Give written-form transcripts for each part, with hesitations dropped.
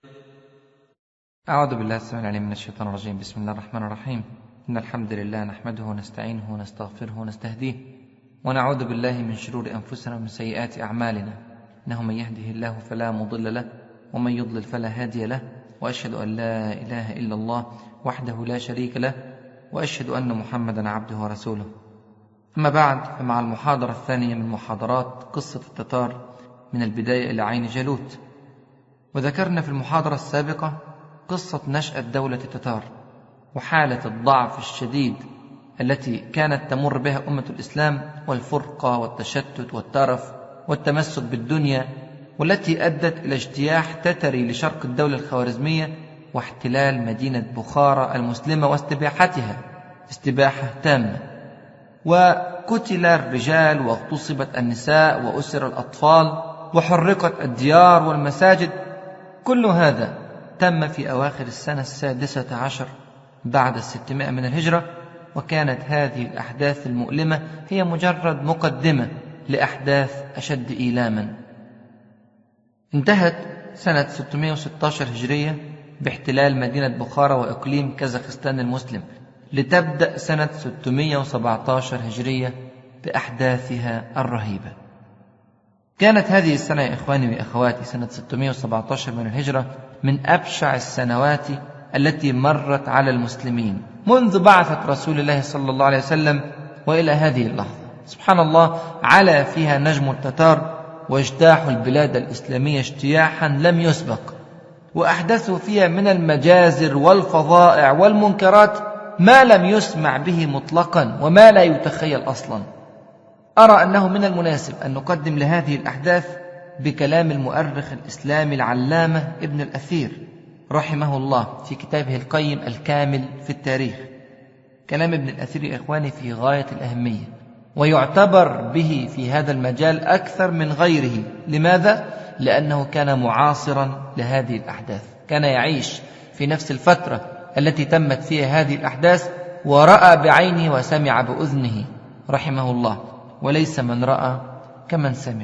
أعوذ بالله السميع العليم من الشيطان الرجيم. بسم الله الرحمن الرحيم. إن الحمد لله نحمده ونستعينه ونستغفره ونستهديه ونعوذ بالله من شرور أنفسنا ومن سيئات أعمالنا، إنه من يهده الله فلا مضل له ومن يضلل فلا هادي له، وأشهد أن لا إله إلا الله وحده لا شريك له، وأشهد أن محمدا عبده ورسوله. أما بعد، فمع المحاضرة الثانية من محاضرات قصة التتار من البداية إلى عين جالوت. وذكرنا في المحاضرة السابقة قصة نشأة دولة التتار وحالة الضعف الشديد التي كانت تمر بها أمة الإسلام، والفرقة والتشتت والترف والتمسك بالدنيا، والتي أدت إلى اجتياح تتري لشرق الدولة الخوارزمية واحتلال مدينة بخارى المسلمة واستباحتها استباحة تامة، وقتل الرجال واغتصبت النساء وأسر الأطفال وحرقت الديار والمساجد. كل هذا تم في أواخر السنة 16 بعد 600 من الهجرة، وكانت هذه الأحداث المؤلمة هي مجرد مقدمة لأحداث أشد إيلاما. انتهت سنة 616 هجرية باحتلال مدينة بخارى وإقليم كازاخستان المسلم، لتبدأ سنة 617 هجرية بأحداثها الرهيبة. كانت هذه السنة يا إخواني وأخواتي، سنة 617 من الهجرة، من أبشع السنوات التي مرت على المسلمين منذ بعثة رسول الله صلى الله عليه وسلم وإلى هذه اللحظة. سبحان الله، علا فيها نجم التتار واجتاحوا البلاد الإسلامية اجتياحا لم يسبق، وأحدثوا فيها من المجازر والفظائع والمنكرات ما لم يسمع به مطلقا وما لا يتخيل أصلا. أرى أنه من المناسب أن نقدم لهذه الأحداث بكلام المؤرخ الإسلامي العلامة ابن الأثير رحمه الله في كتابه القيم الكامل في التاريخ. كلام ابن الأثير يا إخواني في غاية الأهمية، ويعتبر به في هذا المجال أكثر من غيره. لماذا؟ لأنه كان معاصرا لهذه الأحداث، كان يعيش في نفس الفترة التي تمت فيها هذه الأحداث، ورأى بعينه وسمع بأذنه رحمه الله، وليس من رأى كمن سمع.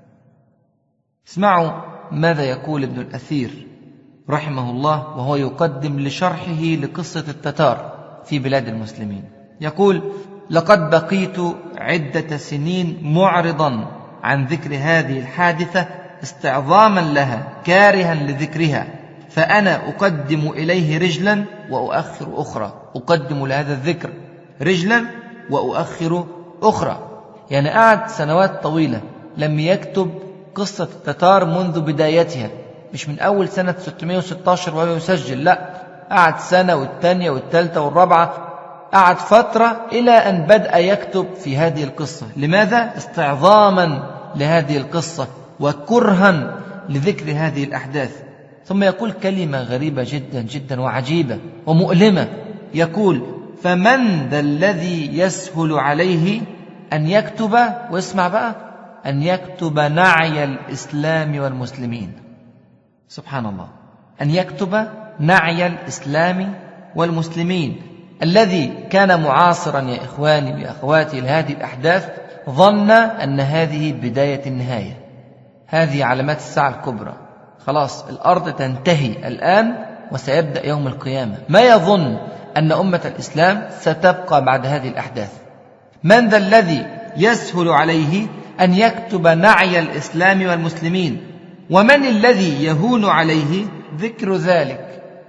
اسمعوا ماذا يقول ابن الأثير رحمه الله وهو يقدم لشرحه لقصة التتار في بلاد المسلمين. يقول: لقد بقيت عدة سنين معرضا عن ذكر هذه الحادثة استعظاما لها، كارها لذكرها، فأنا أقدم إليه رجلا وأؤخر أخرى. أقدم لهذا الذكر رجلا وأؤخر أخرى، يعني قعد سنوات طويلة لم يكتب قصة التتار منذ بدايتها، مش من أول سنة 616 وهو يسجل، لا، قعد سنة والثانية والثالثة والرابعة، قعد فترة إلى أن بدأ يكتب في هذه القصة. لماذا؟ استعظاما لهذه القصة وكرها لذكر هذه الأحداث. ثم يقول كلمة غريبة جدا جدا وعجيبة ومؤلمة، يقول: فمن ذا الذي يسهل عليه أن يكتب، واسمع بقى، أن يكتب نعي الإسلام والمسلمين. سبحان الله، أن يكتب نعي الإسلام والمسلمين. الذي كان معاصرا يا إخواني وأخواتي لهذه الأحداث ظن أن هذه بداية النهاية، هذه علامات الساعة الكبرى، خلاص الأرض تنتهي الآن وسيبدأ يوم القيامة. ما يظن أن أمة الإسلام ستبقى بعد هذه الأحداث. من ذا الذي يسهل عليه أن يكتب نعي الإسلام والمسلمين، ومن الذي يهون عليه ذكر ذلك؟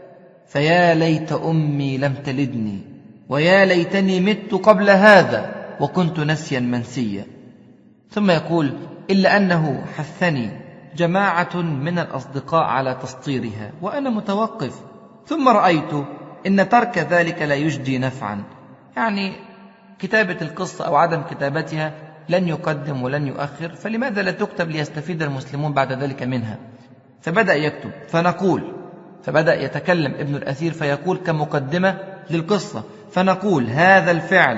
فيا ليت أمي لم تلدني، ويا ليتني مت قبل هذا وكنت نسيا منسيا. ثم يقول: إلا أنه حثني جماعة من الأصدقاء على تسطيرها وأنا متوقف، ثم رأيت إن ترك ذلك لا يجدي نفعا، يعني كتابة القصة أو عدم كتابتها لن يقدم ولن يؤخر، فلماذا لا تكتب ليستفيد المسلمون بعد ذلك منها؟ فبدأ يكتب. فبدأ يتكلم ابن الأثير فيقول كمقدمة للقصة: فنقول هذا الفعل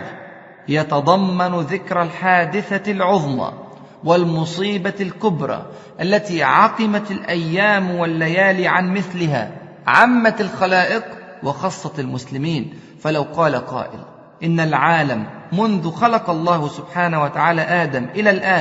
يتضمن ذكر الحادثة العظمى والمصيبة الكبرى التي عقمت الأيام والليالي عن مثلها، عمت الخلائق وخصت المسلمين. فلو قال قائل إن العالم منذ خلق الله سبحانه وتعالى آدم إلى الآن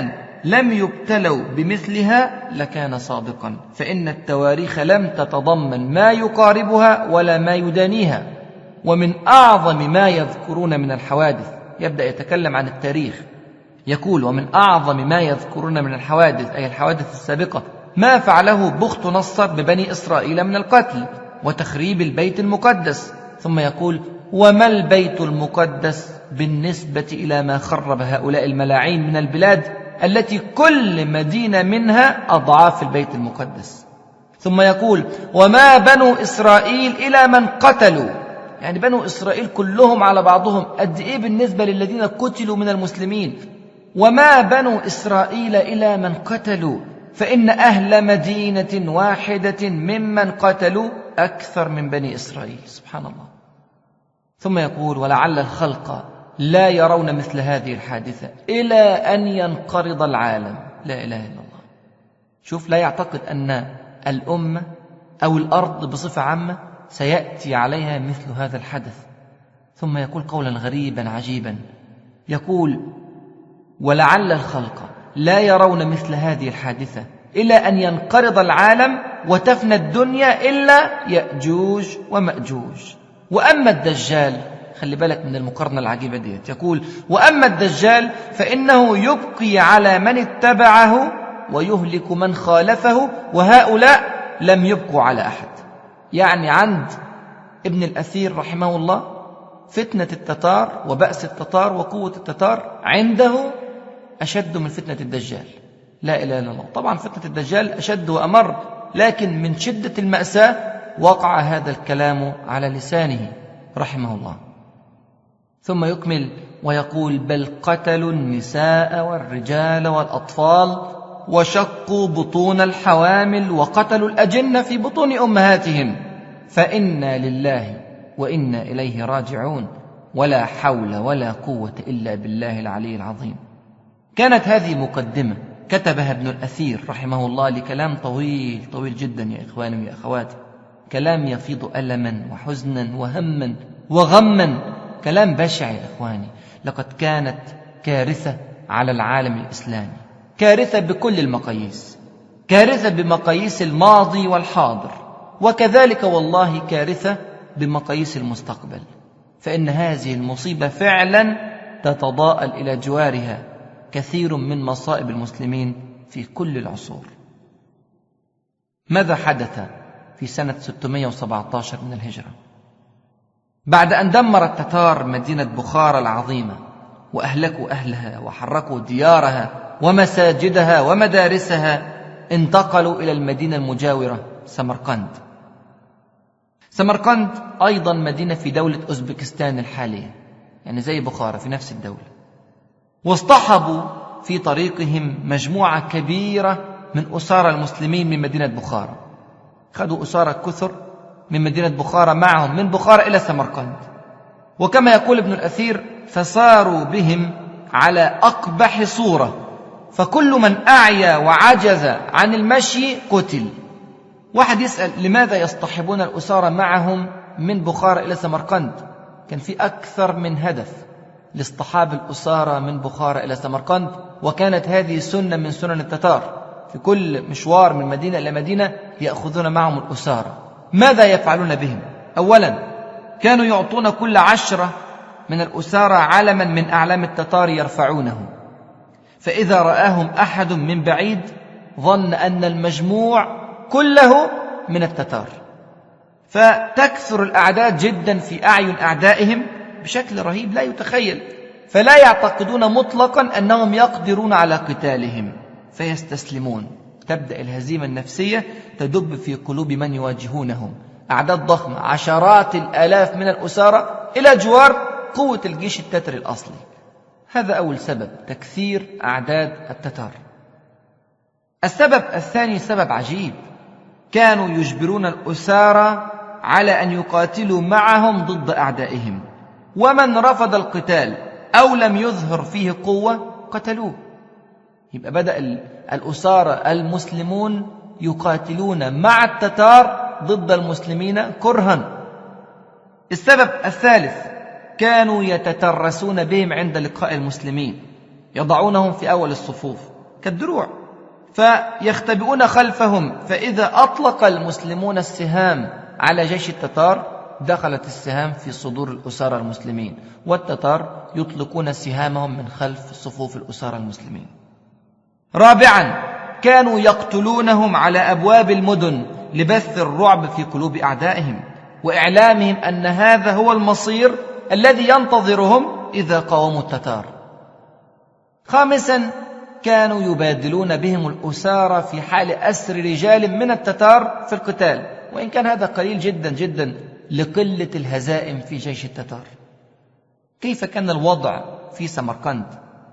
لم يبتلوا بمثلها لكان صادقا، فإن التواريخ لم تتضمن ما يقاربها ولا ما يدانيها. ومن أعظم ما يذكرون من الحوادث، يبدأ يتكلم عن التاريخ، يقول: ومن أعظم ما يذكرون من الحوادث، أي الحوادث السابقة، ما فعله بخت نصر ببني إسرائيل من القتل وتخريب البيت المقدس. ثم يقول: وما البيت المقدس بالنسبة إلى ما خرب هؤلاء الملاعين من البلاد التي كل مدينة منها أضعاف البيت المقدس. ثم يقول: وما بنو إسرائيل إلى من قتلوا، يعني بنو إسرائيل كلهم على بعضهم قد إيه بالنسبة للذين قتلوا من المسلمين. وما بنو إسرائيل إلى من قتلوا، فإن أهل مدينة واحدة ممن قتلوا أكثر من بني إسرائيل. سبحان الله. ثم يقول: ولعل الخلق لا يرون مثل هذه الحادثة إلى أن ينقرض العالم. لا إله إلا الله. شوف، لا يعتقد أن الأمة أو الأرض بصفة عامة سيأتي عليها مثل هذا الحدث. ثم يقول قولا غريبا عجيبا، يقول: ولعل الخلق لا يرون مثل هذه الحادثة إلى أن ينقرض العالم وتفنى الدنيا إلا يأجوج ومأجوج. وأما الدجال، خلي بالك من المقارنة العجيبة ديت، يقول: وأما الدجال فإنه يبقي على من اتبعه ويهلك من خالفه، وهؤلاء لم يبقوا على أحد. يعني عند ابن الأثير رحمه الله فتنة التتار وبأس التتار وقوة التتار عنده أشد من فتنة الدجال. لا إله إلا الله. طبعا فتنة الدجال أشد وأمر، لكن من شدة المأساة وقع هذا الكلام على لسانه رحمه الله. ثم يكمل ويقول: بل قتلوا النساء والرجال والأطفال وشقوا بطون الحوامل وقتلوا الأجنة في بطون أمهاتهم، فإنا لله وإنا إليه راجعون، ولا حول ولا قوة إلا بالله العلي العظيم. كانت هذه مقدمة كتبها ابن الأثير رحمه الله لكلام طويل طويل جدا يا إخواني ويا أخواتي، كلام يفيض ألما وحزنا وهما وغما، كلام بشع يا إخواني. لقد كانت كارثة على العالم الإسلامي، كارثة بكل المقاييس، كارثة بمقاييس الماضي والحاضر، وكذلك والله كارثة بمقاييس المستقبل. فإن هذه المصيبة فعلا تتضاءل إلى جوارها كثير من مصائب المسلمين في كل العصور. ماذا حدث في سنة 617 من الهجرة؟ بعد أن دمر التتار مدينة بخارى العظيمة وأهلكوا أهلها وحركوا ديارها ومساجدها ومدارسها، انتقلوا إلى المدينة المجاورة سمرقند. سمرقند أيضا مدينة في دولة أوزبكستان الحالية، يعني زي بخارى في نفس الدولة. واصطحبوا في طريقهم مجموعة كبيرة من أسارى المسلمين من مدينة بخارى، خذوا أسارى كثر من مدينة بخارى معهم من بخارى إلى سمرقند. وكما يقول ابن الأثير: فصاروا بهم على أقبح صورة، فكل من أعيا وعجز عن المشي قتل. واحد يسأل: لماذا يصطحبون الأسارى معهم من بخارى إلى سمرقند؟ كان في أكثر من هدف لاصطحاب الأسارى من بخارى إلى سمرقند، وكانت هذه سنة من سنن التتار، في كل مشوار من مدينة إلى مدينة يأخذون معهم الأسارى. ماذا يفعلون بهم؟ أولا، كانوا يعطون كل 10 من الأسارى علما من أعلام التتار يرفعونه، فإذا رآهم أحد من بعيد ظن أن المجموع كله من التتار، فتكثر الأعداد جدا في أعين أعدائهم بشكل رهيب لا يتخيل، فلا يعتقدون مطلقا أنهم يقدرون على قتالهم فيستسلمون. تبدأ الهزيمة النفسية تدب في قلوب من يواجهونهم، أعداد ضخمة، عشرات الآلاف من الأسارى إلى جوار قوة الجيش التتري الأصلي. هذا أول سبب، تكثير أعداد التتار. السبب الثاني سبب عجيب، كانوا يجبرون الأسارى على أن يقاتلوا معهم ضد أعدائهم، ومن رفض القتال أو لم يظهر فيه قوة قتلوه. يبقى بدأ الأسارى المسلمون يقاتلون مع التتار ضد المسلمين كرها. السبب الثالث، كانوا يتترسون بهم عند لقاء المسلمين، يضعونهم في أول الصفوف كالدروع، فيختبئون خلفهم، فإذا أطلق المسلمون السهام على جيش التتار دخلت السهام في صدور الأسارى المسلمين، والتتار يطلقون سهامهم من خلف صفوف الأسارى المسلمين. رابعا، كانوا يقتلونهم على أبواب المدن لبث الرعب في قلوب أعدائهم وإعلامهم أن هذا هو المصير الذي ينتظرهم إذا قاوموا التتار. خامسا، كانوا يبادلون بهم الأسارى في حال أسر رجال من التتار في القتال، وإن كان هذا قليل جدا جدا لقلة الهزائم في جيش التتار. كيف كان الوضع في سمرقند؟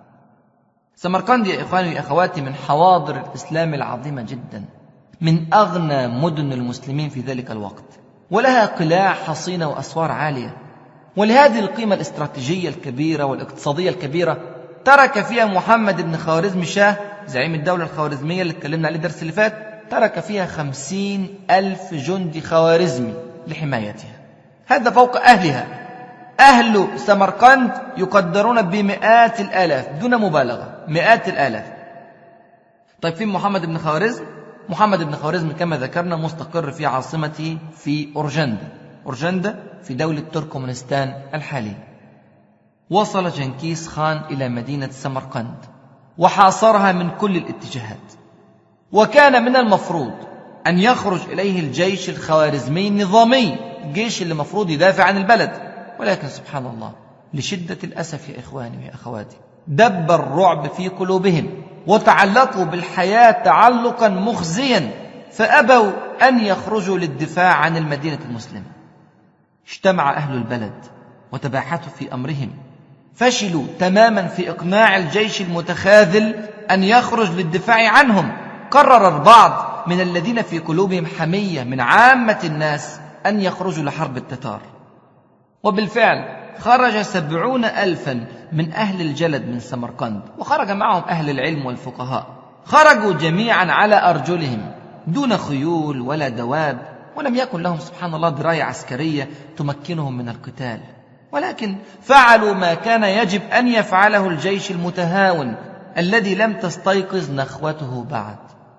سمرقند يا إخواني وأخواتي من حواضر الإسلام العظيمة جدا، من أغنى مدن المسلمين في ذلك الوقت، ولها قلاع حصينة وأسوار عالية، ولهذه القيمة الاستراتيجية الكبيرة والاقتصادية الكبيرة ترك فيها محمد بن خوارزم شاه زعيم الدولة الخوارزمية اللي اتكلمنا عليه الدرس اللي فات، ترك فيها 50,000 جندي خوارزمي لحمايتها. هذا فوق أهلها. أهل سمرقند يقدرون بمئات الآلاف دون مبالغة، مئات الآلاف. طيب فين محمد بن خوارزم؟ محمد بن خوارزم كما ذكرنا مستقر في عاصمته في أورجندا في دولة تركمانستان الحالية. وصل جنكيز خان إلى مدينة سمرقند وحاصرها من كل الاتجاهات، وكان من المفروض أن يخرج إليه الجيش الخوارزمي النظامي، الجيش اللي مفروض يدافع عن البلد، ولكن سبحان الله لشدة الأسف يا إخواني ويا أخواتي دب الرعب في قلوبهم وتعلقوا بالحياة تعلقا مخزيا، فأبوا أن يخرجوا للدفاع عن المدينة المسلمة. اجتمع أهل البلد وتباحثوا في أمرهم، فشلوا تماما في إقناع الجيش المتخاذل أن يخرج للدفاع عنهم. قرر البعض من الذين في قلوبهم حمية من عامة الناس أن يخرجوا لحرب التتار، وبالفعل خرج 70,000 من أهل الجلد من سمرقند، وخرج معهم أهل العلم والفقهاء. خرجوا جميعا على أرجلهم دون خيول ولا دواب، ولم يكن لهم سبحان الله دراية عسكرية تمكنهم من القتال، ولكن فعلوا ما كان يجب أن يفعله الجيش المتهاون الذي لم تستيقظ نخوته بعد.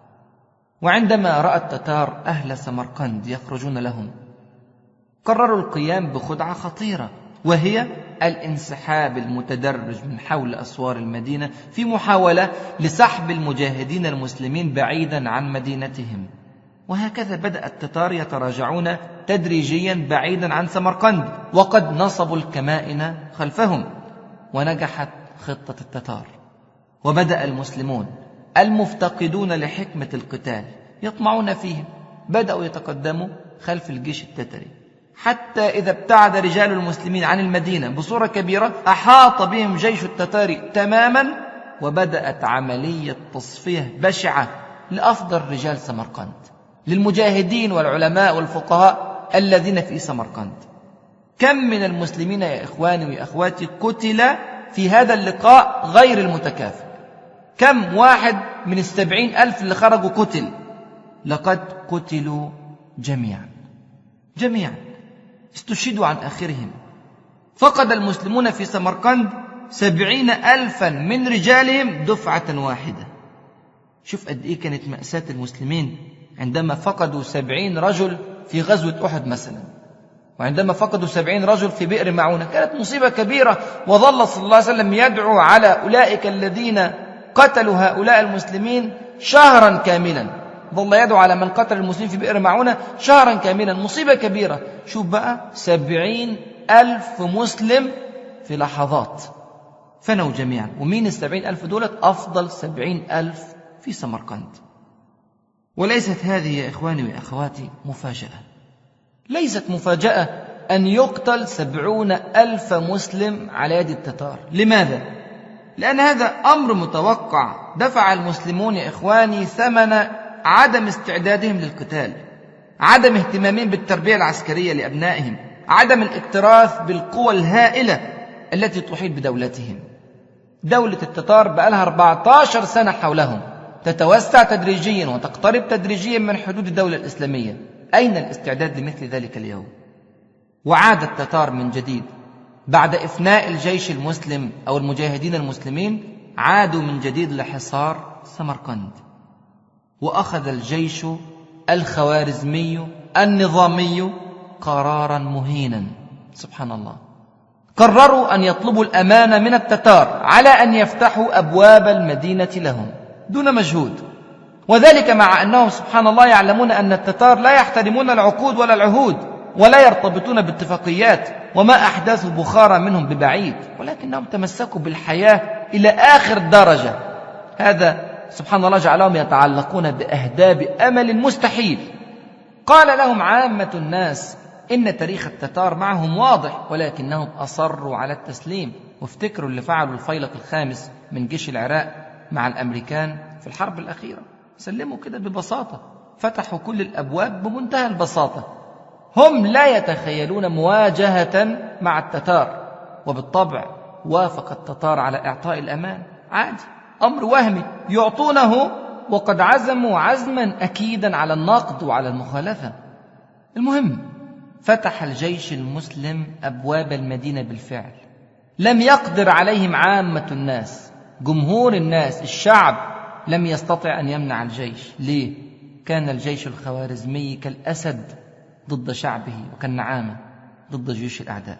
وعندما رأى التتار أهل سمرقند يخرجون لهم، قرروا القيام بخدعة خطيرة، وهي الانسحاب المتدرج من حول أسوار المدينة في محاولة لسحب المجاهدين المسلمين بعيدا عن مدينتهم. وهكذا بدأ التتار يتراجعون تدريجيا بعيدا عن سمرقند، وقد نصبوا الكمائن خلفهم. ونجحت خطة التتار، وبدأ المسلمون المفتقدون لحكمة القتال يطمعون فيهم، بدأوا يتقدموا خلف الجيش التتري، حتى إذا ابتعد رجال المسلمين عن المدينة بصورة كبيرة أحاط بهم جيش التتار تماما، وبدأت عملية تصفية بشعة لأفضل رجال سمرقند، للمجاهدين والعلماء والفقهاء الذين في سمرقند. كم من المسلمين يا إخواني وأخواتي قتل في هذا اللقاء غير المتكافئ؟ كم واحد من 70,000 اللي خرجوا قتل؟ لقد قتلوا جميعا استشهدوا عن آخرهم. فقد المسلمون في سمرقند 70,000 من رجالهم دفعة واحدة. شوف قد إيه كانت مأساة المسلمين عندما فقدوا 70 رجل في غزوة أحد مثلا، وعندما فقدوا 70 رجل في بئر معونة، كانت مصيبة كبيرة. وظل صلى الله عليه وسلم يدعو على أولئك الذين قتلوا هؤلاء المسلمين شهرا كاملا، ظل يدعو على من قتل المسلمين في بئر معونة شهرا كاملا. مصيبة كبيرة. شوف بقى 70,000 مسلم في لحظات فنوا جميعا. ومين 70,000 دولت؟ أفضل 70,000 في سمرقند. وليست هذه يا إخواني وأخواتي مفاجأة، ليست مفاجأة أن يقتل 70,000 مسلم على يد التتار. لماذا؟ لأن هذا أمر متوقع. دفع المسلمون يا إخواني ثمن عدم استعدادهم للقتال، عدم اهتمامهم بالتربية العسكرية لأبنائهم، عدم الاكتراث بالقوى الهائلة التي تحيط بدولتهم. دولة التتار بقالها 14 سنة حولهم، تتوسع تدريجيا وتقترب تدريجيا من حدود الدولة الإسلامية. أين الاستعداد لمثل ذلك اليوم؟ وعاد التتار من جديد بعد إفناء الجيش المسلم أو المجاهدين المسلمين، عادوا من جديد لحصار سمرقند، وأخذ الجيش الخوارزمي النظامي قرارا مهينا. سبحان الله، قرروا أن يطلبوا الأمان من التتار على أن يفتحوا أبواب المدينة لهم دون مجهود، وذلك مع أنهم سبحان الله يعلمون أن التتار لا يحترمون العقود ولا العهود ولا يرتبطون باتفاقيات، وما أحداثوا بخارى منهم ببعيد، ولكنهم تمسكوا بالحياة إلى آخر درجة. هذا سبحان الله جعلهم يتعلقون بأهداب أمل مستحيل. قال لهم عامة الناس إن تاريخ التتار معهم واضح، ولكنهم أصروا على التسليم. وافتكروا اللي فعلوا الفيلق الخامس من جيش العراق مع الأمريكان في الحرب الأخيرة، سلموا كده ببساطة، فتحوا كل الأبواب بمنتهى البساطة. هم لا يتخيلون مواجهة مع التتار، وبالطبع وافق التتار على إعطاء الأمان عادي، أمر وهمي يعطونه، وقد عزموا عزما أكيدا على النقد وعلى المخالفة. المهم، فتح الجيش المسلم أبواب المدينة بالفعل. لم يقدر عليهم عامة الناس، جمهور الناس، الشعب لم يستطع أن يمنع الجيش. ليه؟ كان الجيش الخوارزمي كالأسد ضد شعبه، وكالنعامة ضد جيوش الأعداء.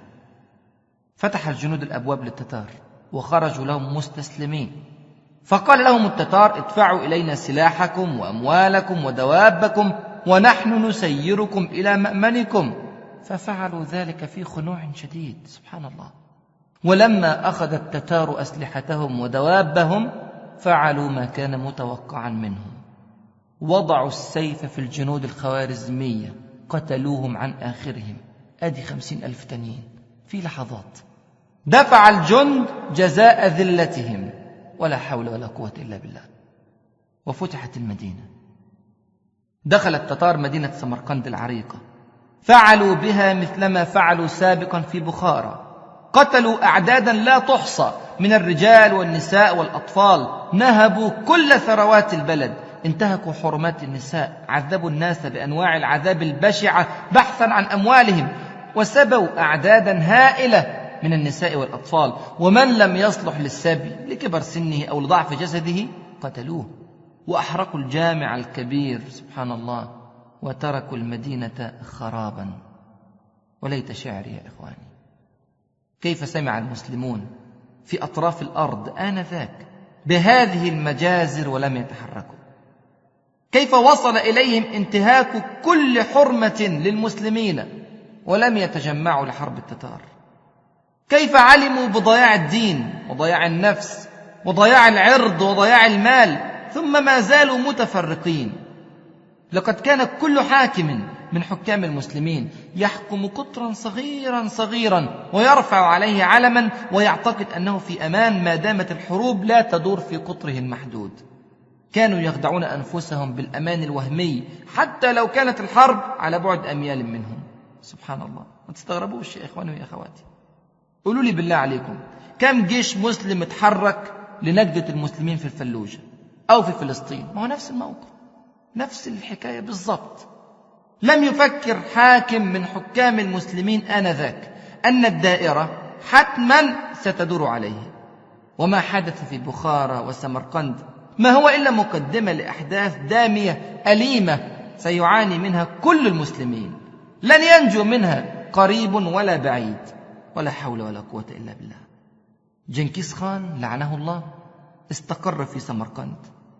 فتح الجنود الأبواب للتتار وخرجوا لهم مستسلمين، فقال لهم التتار: ادفعوا إلينا سلاحكم وأموالكم ودوابكم ونحن نسيركم إلى مأمنكم. ففعلوا ذلك في خنوع شديد. سبحان الله. ولما أخذ التتار أسلحتهم ودوابهم فعلوا ما كان متوقعا منهم، وضعوا السيف في الجنود الخوارزمية، قتلوهم عن آخرهم. أدي 50,000 تانيين في لحظات. دفع الجند جزاء ذلتهم، ولا حول ولا قوة إلا بالله. وفتحت المدينة. دخل التتار مدينة سمرقند العريقة، فعلوا بها مثلما فعلوا سابقا في بخارى، قتلوا أعدادا لا تحصى من الرجال والنساء والأطفال، نهبوا كل ثروات البلد، انتهكوا حرمات النساء، عذبوا الناس بأنواع العذاب البشعة بحثا عن أموالهم، وسبوا أعدادا هائلة من النساء والأطفال، ومن لم يصلح للسبي لكبر سنه أو لضعف جسده قتلوه، وأحرقوا الجامع الكبير. سبحان الله. وتركوا المدينة خرابا. وليت شعري يا إخواني، كيف سمع المسلمون في أطراف الأرض آنذاك بهذه المجازر ولم يتحركوا؟ كيف وصل إليهم انتهاك كل حرمة للمسلمين ولم يتجمعوا لحرب التتار؟ كيف علموا بضياع الدين وضياع النفس وضياع العرض وضياع المال ثم ما زالوا متفرقين؟ لقد كان كل حاكم من حكام المسلمين يحكم قطرا صغيرا صغيرا ويرفع عليه علما ويعتقد أنه في أمان ما دامت الحروب لا تدور في قطره المحدود. كانوا يخدعون أنفسهم بالأمان الوهمي حتى لو كانت الحرب على بعد أميال منهم. سبحان الله. ما تستغربوش يا إخواني ويا أخواتي. قولوا لي بالله عليكم، كم جيش مسلم اتحرك لنجدة المسلمين في الفلوجة أو في فلسطين؟ ما هو نفس الموقف، نفس الحكاية بالضبط. لم يفكر حاكم من حكام المسلمين آنذاك أن الدائرة حتما ستدور عليه. وما حدث في بخارى وسمرقند ما هو إلا مقدمة لأحداث دامية أليمة سيعاني منها كل المسلمين، لن ينجو منها قريب ولا بعيد، ولا حول ولا قوة إلا بالله. جنكيز خان لعنه الله استقر في سمرقند،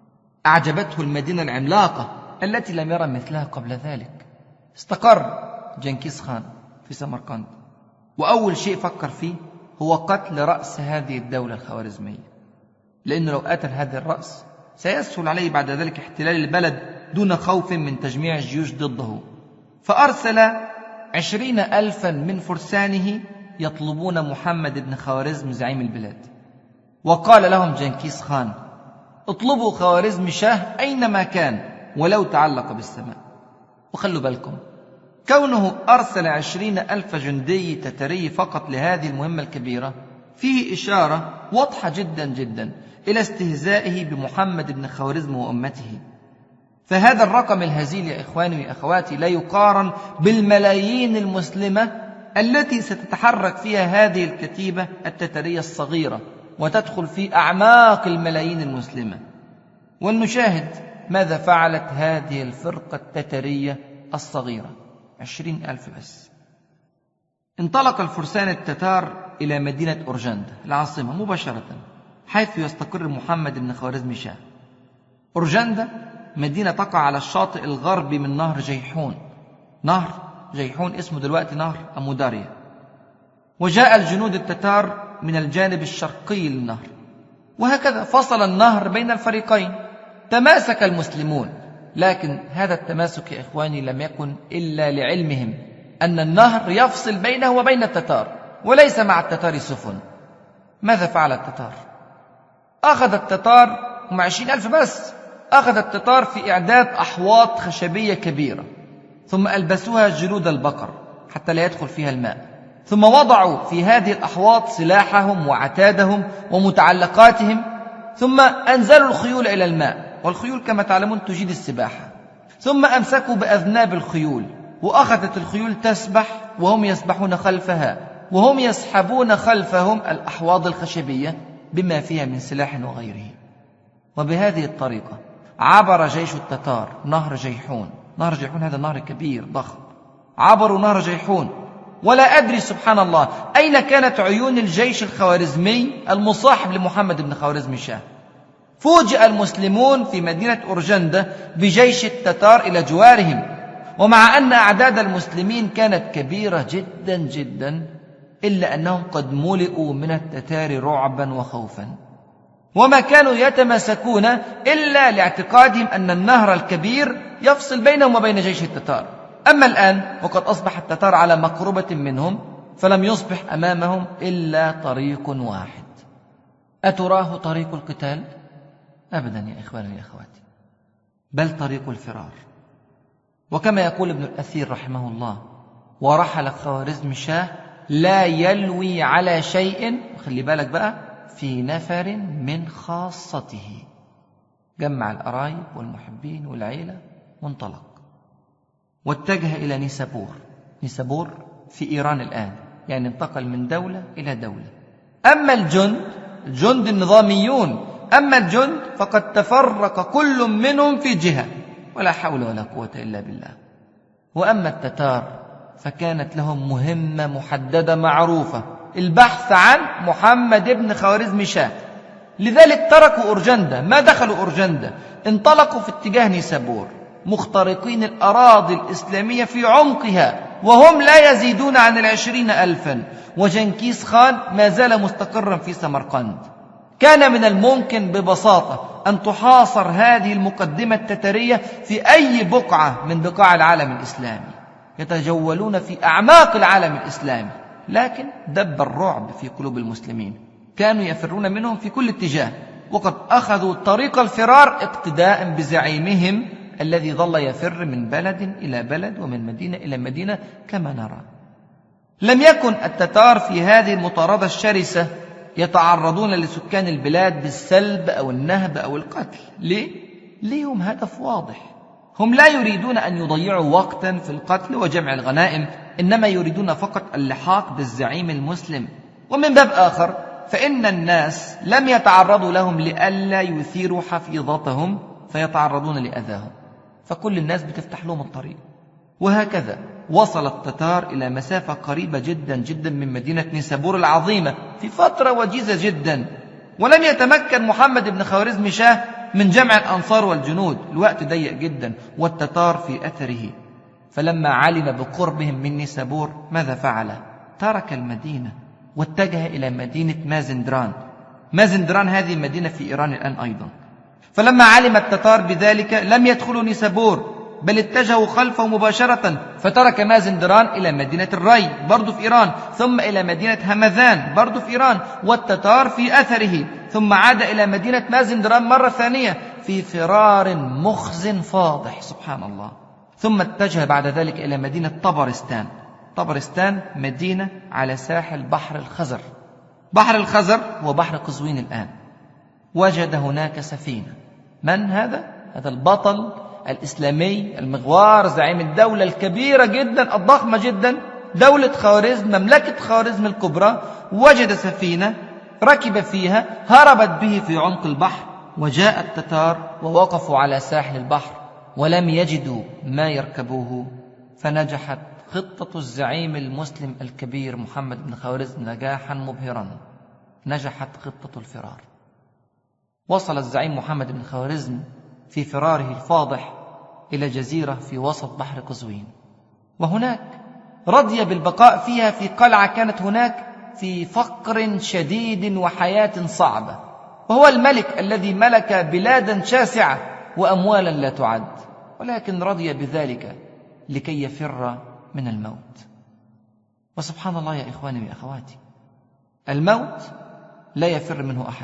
أعجبته المدينة العملاقة التي لم يرى مثلها قبل ذلك. استقر جنكيز خان في سمرقند، وأول شيء فكر فيه هو قتل رأس هذه الدولة الخوارزمية، لأنه لو قتل هذا الرأس سيسهل عليه بعد ذلك احتلال البلد دون خوف من تجميع الجيوش ضده. فأرسل 20,000 من فرسانه يطلبون محمد بن خوارزم زعيم البلاد، وقال لهم جنكيز خان: اطلبوا خوارزم شاه أينما كان ولو تعلق بالسماء. وخلوا بالكم، كونه أرسل 20,000 جندي تتري فقط لهذه المهمة الكبيرة فيه إشارة واضحة جدا جدا إلى استهزائه بمحمد بن خوارزم وأمته. فهذا الرقم الهزيل يا إخواني وأخواتي لا يقارن بالملايين المسلمة التي ستتحرك فيها هذه الكتيبة التترية الصغيرة وتدخل في أعماق الملايين المسلمة. ولنشاهد ماذا فعلت هذه الفرقة التتارية الصغيرة، 20,000 بس. انطلق الفرسان التتار إلى مدينة أورجندا العاصمة مباشرة، حيث يستقر محمد بن خوارزم شاه. أورجندا مدينة تقع على الشاطئ الغربي من نهر جيحون. نهر جيحون اسمه دلوقتي نهر أموداريا. وجاء الجنود التتار من الجانب الشرقي للنهر، وهكذا فصل النهر بين الفريقين. تماسك المسلمون، لكن هذا التماسك يا إخواني لم يكن إلا لعلمهم أن النهر يفصل بينه وبين التتار، وليس مع التتار سفن. ماذا فعل التتار؟ أخذ التتار، هم 20,000 بس، أخذ التتار في إعداد أحواض خشبية كبيرة، ثم ألبسوها جلود البقر حتى لا يدخل فيها الماء، ثم وضعوا في هذه الأحواض سلاحهم وعتادهم ومتعلقاتهم، ثم أنزلوا الخيول إلى الماء، والخيول كما تعلمون تجيد السباحة، ثم أمسكوا بأذناب الخيول، وأخذت الخيول تسبح وهم يسبحون خلفها، وهم يسحبون خلفهم الأحواض الخشبية بما فيها من سلاح وغيره. وبهذه الطريقة عبر جيش التتار نهر جيحون. نهر جيحون هذا نهر كبير ضخم، عبروا نهر جيحون، ولا أدري سبحان الله أين كانت عيون الجيش الخوارزمي المصاحب لمحمد بن خوارزم شاه. فوجئ المسلمون في مدينة أورجندا بجيش التتار إلى جوارهم، ومع أن أعداد المسلمين كانت كبيرة جدا جدا، إلا أنهم قد ملئوا من التتار رعبا وخوفا، وما كانوا يتمسكون إلا لاعتقادهم أن النهر الكبير يفصل بينهم وبين جيش التتار. أما الآن وقد أصبح التتار على مقربة منهم، فلم يصبح أمامهم إلا طريق واحد. أتراه طريق القتال؟ أبدا يا إخواني يا أخواتي، بل طريق الفرار. وكما يقول ابن الأثير رحمه الله: ورحل خوارزم شاه لا يلوي على شيء، خلي بالك بقى، في نفر من خاصته. جمع القرايب والمحبين والعيلة وانطلق، واتجه إلى نيسابور. نيسابور في إيران الآن، يعني انتقل من دولة إلى دولة. أما الجند النظاميون، أما الجند فقد تفرق كل منهم في جهة، ولا حول ولا قوة إلا بالله. وأما التتار فكانت لهم مهمة محددة معروفة: البحث عن محمد بن خوارزم شاه. لذلك تركوا أورجندا، ما دخلوا أورجندا، انطلقوا في اتجاه نيسابور، مخترقين الأراضي الإسلامية في عمقها، وهم لا يزيدون عن 20,000. وجنكيز خان ما زال مستقرا في سمرقند. كان من الممكن ببساطة أن تحاصر هذه المقدمة التتارية في أي بقعة من بقاع العالم الإسلامي، يتجولون في أعماق العالم الإسلامي، لكن دب الرعب في قلوب المسلمين، كانوا يفرون منهم في كل اتجاه، وقد أخذوا طريق الفرار اقتداء بزعيمهم الذي ظل يفر من بلد إلى بلد ومن مدينة إلى مدينة كما نرى. لم يكن التتار في هذه المطاردة الشرسة يتعرضون لسكان البلاد بالسلب أو النهب أو القتل. ليه؟ ليهم هدف واضح، هم لا يريدون أن يضيعوا وقتا في القتل وجمع الغنائم، إنما يريدون فقط اللحاق بالزعيم المسلم. ومن باب آخر فإن الناس لم يتعرضوا لهم لئلا يثيروا حفيظتهم فيتعرضون لأذاهم، فكل الناس بتفتح لهم الطريق. وهكذا وصل التتار إلى مسافة قريبة جدا جدا من مدينة نيسابور العظيمة في فترة وجيزة جدا، ولم يتمكن محمد بن خوارزم شاه من جمع الأنصار والجنود، الوقت ضيق جدا والتتار في أثره. فلما علم بقربهم من نيسابور ماذا فعل؟ ترك المدينة واتجه إلى مدينة مازندران. مازندران هذه مدينة في إيران الآن أيضا. فلما علم التتار بذلك لم يدخلوا نيسابور، بل اتجهوا خلفه مباشرة، فترك مازندران إلى مدينة الري برضو في إيران، ثم إلى مدينة همذان برضو في إيران، والتتار في أثره، ثم عاد إلى مدينة مازندران مرة ثانية في فرار مخزن فاضح سبحان الله. ثم اتجه بعد ذلك إلى مدينة طبرستان. طبرستان مدينة على ساحل بحر الخزر. بحر الخزر هو بحر قزوين الآن. وجد هناك سفينة. من هذا؟ هذا البطل الإسلامي المغوار، زعيم الدولة الكبيرة جدا الضخمة جدا، دولة خوارزم، مملكة خوارزم الكبرى. وجد سفينة ركب فيها، هربت به في عمق البحر، وجاء التتار ووقفوا على ساحل البحر ولم يجدوا ما يركبوه، فنجحت خطة الزعيم المسلم الكبير محمد بن خوارزم نجاحا مبهرا. نجحت خطة الفرار. وصل الزعيم محمد بن خوارزم في فراره الفاضح إلى جزيرة في وسط بحر قزوين، وهناك رضي بالبقاء فيها في قلعة كانت هناك في فقر شديد وحياة صعبة، وهو الملك الذي ملك بلادا شاسعة وأموالا لا تعد، ولكن رضي بذلك لكي يفر من الموت. وسبحان الله يا إخواني وأخواتي، الموت لا يفر منه أحد،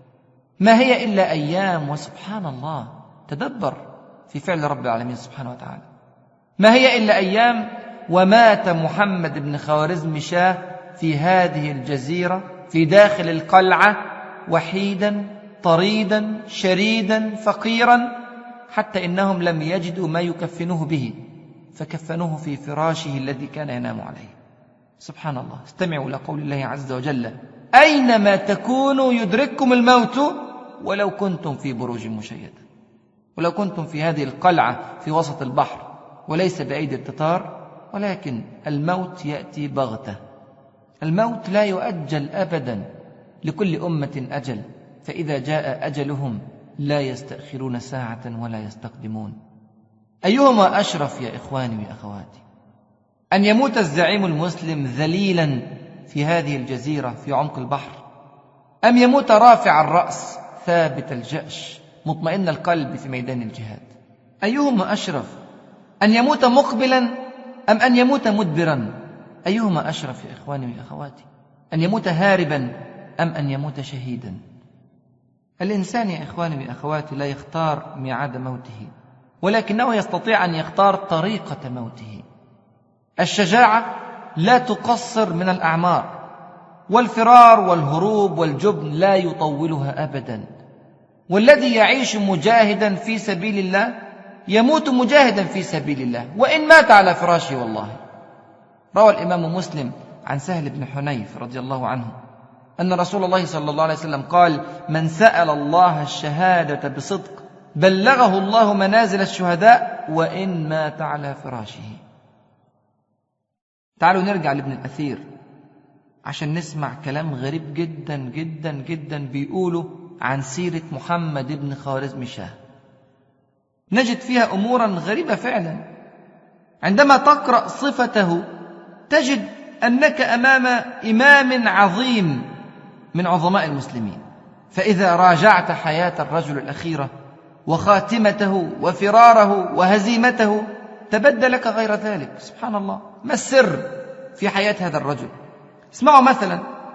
ما هي إلا أيام. وسبحان الله، تدبر في فعل رب العالمين سبحانه وتعالى، ما هي إلا أيام ومات محمد بن خوارزم شاه في هذه الجزيرة في داخل القلعة، وحيدا طريدا شريدا فقيرا، حتى إنهم لم يجدوا ما يكفنوه به، فكفنوه في فراشه الذي كان ينام عليه. سبحان الله. استمعوا إلى قول الله عز وجل: أينما تكونوا يدرككم الموت ولو كنتم في بروج مشيدة. ولو كنتم في هذه القلعة في وسط البحر وليس بأيدي التتار، ولكن الموت يأتي بغتة. الموت لا يؤجل أبدا، لكل أمة أجل، فإذا جاء أجلهم لا يستأخرون ساعة ولا يستقدمون. أيهما أشرف يا إخواني وأخواتي، أن يموت الزعيم المسلم ذليلا في هذه الجزيرة في عمق البحر، أم يموت رافع الرأس ثابت الجأش مطمئن القلب في ميدان الجهاد؟ أيهما أشرف، أن يموت مقبلا أم أن يموت مدبرا؟ أيهما أشرف يا إخواني وأخواتي، أن يموت هاربا أم أن يموت شهيدا؟ الإنسان يا إخواني وأخواتي لا يختار ميعاد موته، ولكنه يستطيع أن يختار طريقة موته. الشجاعة لا تقصر من الأعمار، والفرار والهروب والجبن لا يطولها أبدا. والذي يعيش مجاهدا في سبيل الله يموت مجاهدا في سبيل الله، وإن مات على فراشه. والله روى الإمام مسلم عن سهل بن حنيف رضي الله عنه أن رسول الله صلى الله عليه وسلم قال: من سأل الله الشهادة بصدق بلغه الله منازل الشهداء وإن مات على فراشه. تعالوا نرجع لابن الأثير عشان نسمع كلام غريب جدا جدا جدا بيقوله عن سيرة محمد بن خوارزم شاه. نجد فيها أمورا غريبة فعلا. عندما تقرأ صفته تجد أنك أمام إمام عظيم من عظماء المسلمين، فإذا راجعت حياة الرجل الأخيرة وخاتمته وفراره وهزيمته تبدل لك غير ذلك. سبحان الله، ما السر في حياة هذا الرجل؟ اسمعوا مثلا،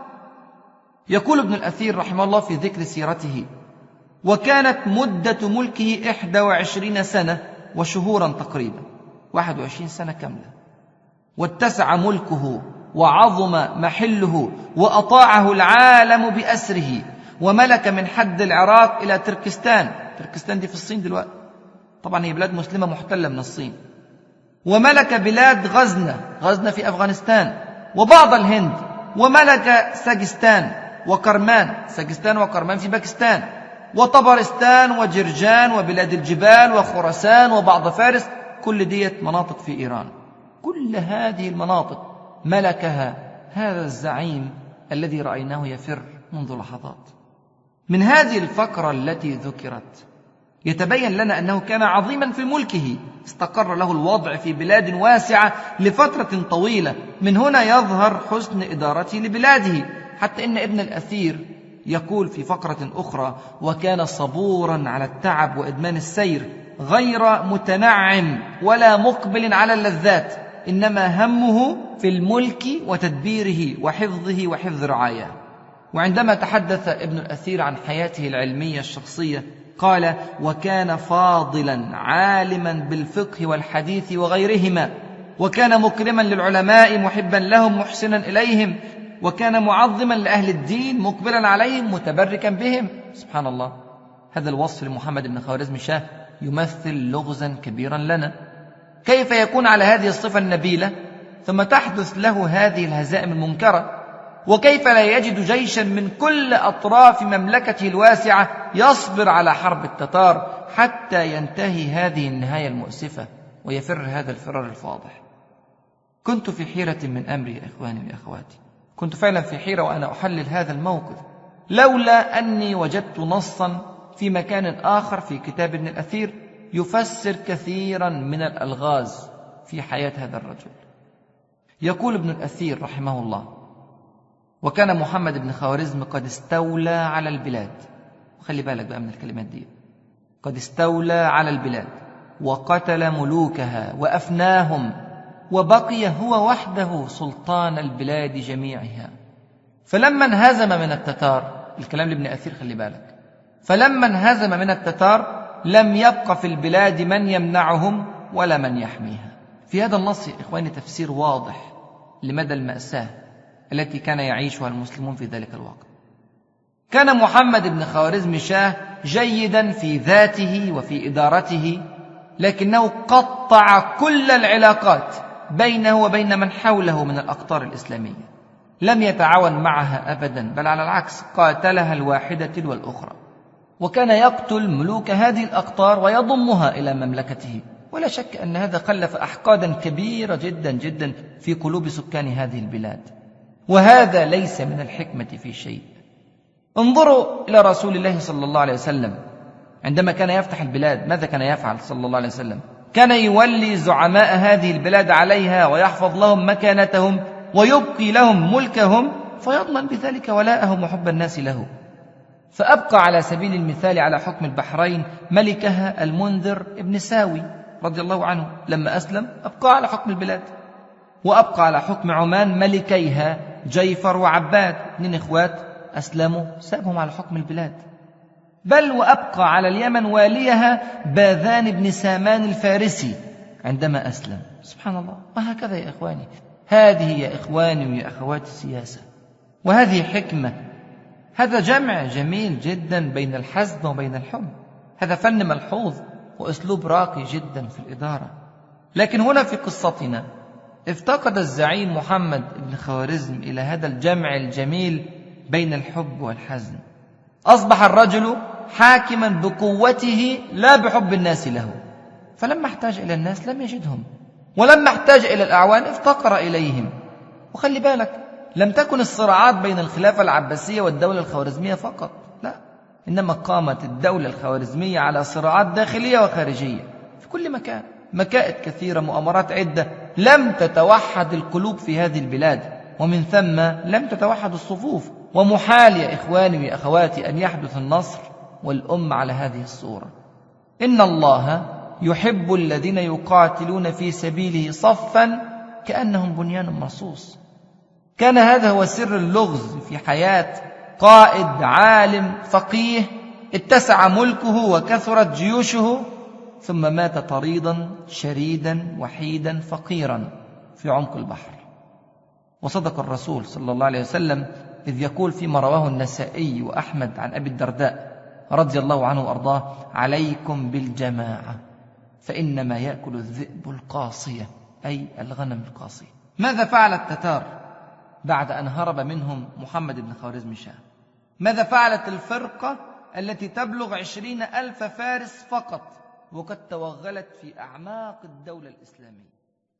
يقول ابن الأثير رحمه الله في ذكر سيرته: وكانت مدة ملكه 21 سنة وشهورا تقريبا، 21 سنة كاملة، واتسع ملكه وعظم محله وأطاعه العالم بأسره، وملك من حد العراق إلى تركستان. تركستان دي في الصين دلوقتي، طبعا هي بلاد مسلمة محتلة من الصين. وملك بلاد غزنة في أفغانستان وبعض الهند، وملك ساجستان وكرمان، ساجستان وكرمان في باكستان، وطبرستان وجرجان وبلاد الجبال وخراسان وبعض فارس، كل ديت مناطق في إيران. كل هذه المناطق ملكها هذا الزعيم الذي رأيناه يفر منذ لحظات. من هذه الفقرة التي ذكرت يتبين لنا أنه كان عظيما في ملكه، استقر له الوضع في بلاد واسعة لفترة طويلة. من هنا يظهر حسن إدارته لبلاده، حتى إن ابن الأثير يقول في فقرة أخرى: وكان صبورا على التعب وإدمان السير، غير متنعم ولا مقبل على اللذات، إنما همه في الملك وتدبيره وحفظه وحفظ رعاياه. وعندما تحدث ابن الأثير عن حياته العلمية الشخصية قال: وكان فاضلا عالما بالفقه والحديث وغيرهما، وكان مكرما للعلماء محبا لهم محسنا إليهم، وكان معظما لأهل الدين مقبلا عليهم متبركا بهم. سبحان الله، هذا الوصف لمحمد بن خوارزم شاه يمثل لغزا كبيرا لنا. كيف يكون على هذه الصفة النبيلة ثم تحدث له هذه الهزائم المنكرة؟ وكيف لا يجد جيشا من كل أطراف مملكته الواسعة يصبر على حرب التتار حتى ينتهي هذه النهاية المؤسفة ويفر هذا الفرار الفاضح. كنت في حيرة من أمري يا إخواني وأخواتي، كنت فعلا في حيرة وأنا أحلل هذا الموقف، لولا أني وجدت نصا في مكان آخر في كتاب ابن الأثير يفسر كثيرا من الألغاز في حياة هذا الرجل. يقول ابن الأثير رحمه الله: وكان محمد بن خوارزم قد استولى على البلاد. وخلي بالك بقى من الكلمات دي، قد استولى على البلاد وقتل ملوكها وأفناهم، وبقي هو وحده سلطان البلاد جميعها. فلما انهزم من التتار، الكلام لابن أثير خلي بالك، فلما انهزم من التتار لم يبق في البلاد من يمنعهم ولا من يحميها. في هذا النص يا إخواني تفسير واضح لمدى المأساة التي كان يعيشها المسلمون في ذلك الوقت. كان محمد بن خوارزم شاه جيدا في ذاته وفي إدارته، لكنه قطع كل العلاقات بينه وبين من حوله من الأقطار الإسلامية، لم يتعاون معها أبدا، بل على العكس قاتلها الواحدة تلو الأخرى. وكان يقتل ملوك هذه الأقطار ويضمها إلى مملكته، ولا شك أن هذا خلف أحقادا كبيرة جدا جدا في قلوب سكان هذه البلاد، وهذا ليس من الحكمة في شيء. انظروا إلى رسول الله صلى الله عليه وسلم عندما كان يفتح البلاد، ماذا كان يفعل صلى الله عليه وسلم؟ كان يولي زعماء هذه البلاد عليها ويحفظ لهم مكانتهم ويبقي لهم ملكهم، فيضمن بذلك ولاءهم وحب الناس له. فأبقى على سبيل المثال على حكم البحرين ملكها المنذر ابن ساوي رضي الله عنه، لما أسلم أبقى على حكم البلاد. وأبقى على حكم عمان ملكيها جيفر وعباد، 2 إخوات أسلموا سابهم على حكم البلاد. بل وأبقى على اليمن واليها باذان بن سامان الفارسي عندما أسلم. سبحان الله. وهكذا يا إخواني، هذه يا إخواني ويا أخواتي السياسة، وهذه حكمة. هذا جمع جميل جدا بين الحزم وبين الحب، هذا فن ملحوظ وأسلوب راقي جدا في الإدارة. لكن هنا في قصتنا افتقد الزعيم محمد بن خوارزم إلى هذا الجمع الجميل بين الحب والحزم. أصبح الرجل حاكما بقوته لا بحب الناس له، فلما احتاج إلى الناس لم يجدهم، ولما احتاج إلى الأعوان افتقر إليهم. وخلي بالك، لم تكن الصراعات بين الخلافة العباسية والدولة الخوارزمية فقط، لا، إنما قامت الدولة الخوارزمية على صراعات داخلية وخارجية في كل مكان، مكائد كثيرة، مؤامرات عدة، لم تتوحد القلوب في هذه البلاد، ومن ثم لم تتوحد الصفوف. ومحال يا إخواني ويا أخواتي أن يحدث النصر والأمة على هذه الصورة. إن الله يحب الذين يقاتلون في سبيله صفا كأنهم بنيان مرصوص. كان هذا هو سر اللغز في حياة قائد عالم فقيه اتسع ملكه وكثرت جيوشه، ثم مات طريدا شريدا وحيدا فقيرا في عمق البحر. وصدق الرسول صلى الله عليه وسلم إذ يقول فيما رواه النسائي وأحمد عن أبي الدرداء رضي الله عنه وأرضاه: عليكم بالجماعة فإنما يأكل الذئب القاصية، أي الغنم القاصية. ماذا فعل التتار بعد أن هرب منهم محمد بن خوارزم شاه؟ ماذا فعلت الفرقة التي تبلغ 20,000 فارس فقط وقد توغلت في أعماق الدولة الإسلامية؟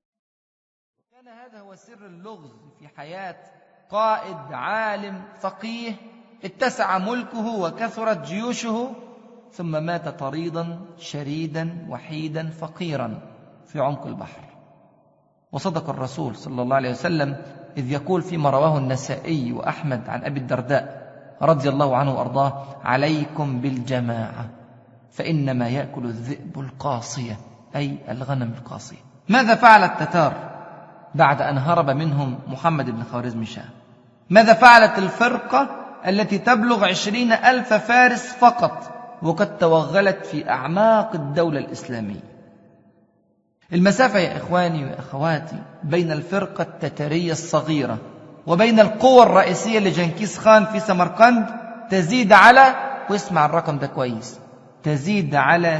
كان هذا هو سر اللغز في حياة قائد عالم فقيه اتسع ملكه وكثرت جيوشه، ثم مات طريدا شريدا وحيدا فقيرا في عمق البحر. وصدق الرسول صلى الله عليه وسلم إذ يقول فيما رواه النسائي وأحمد عن أبي الدرداء رضي الله عنه وأرضاه: عليكم بالجماعة فإنما يأكل الذئب القاصية، أي الغنم القاصية. ماذا فعل التتار بعد أن هرب منهم محمد بن خوارزم شاه؟ ماذا فعلت الفرقة التي تبلغ 20,000 فارس فقط وقد توغلت في أعماق الدولة الإسلامية؟ المسافة يا إخواني وأخواتي بين الفرقة التتارية الصغيرة وبين القوة الرئيسية لجنكيز خان في سمرقند تزيد على، واسمع الرقم ده كويس، تزيد على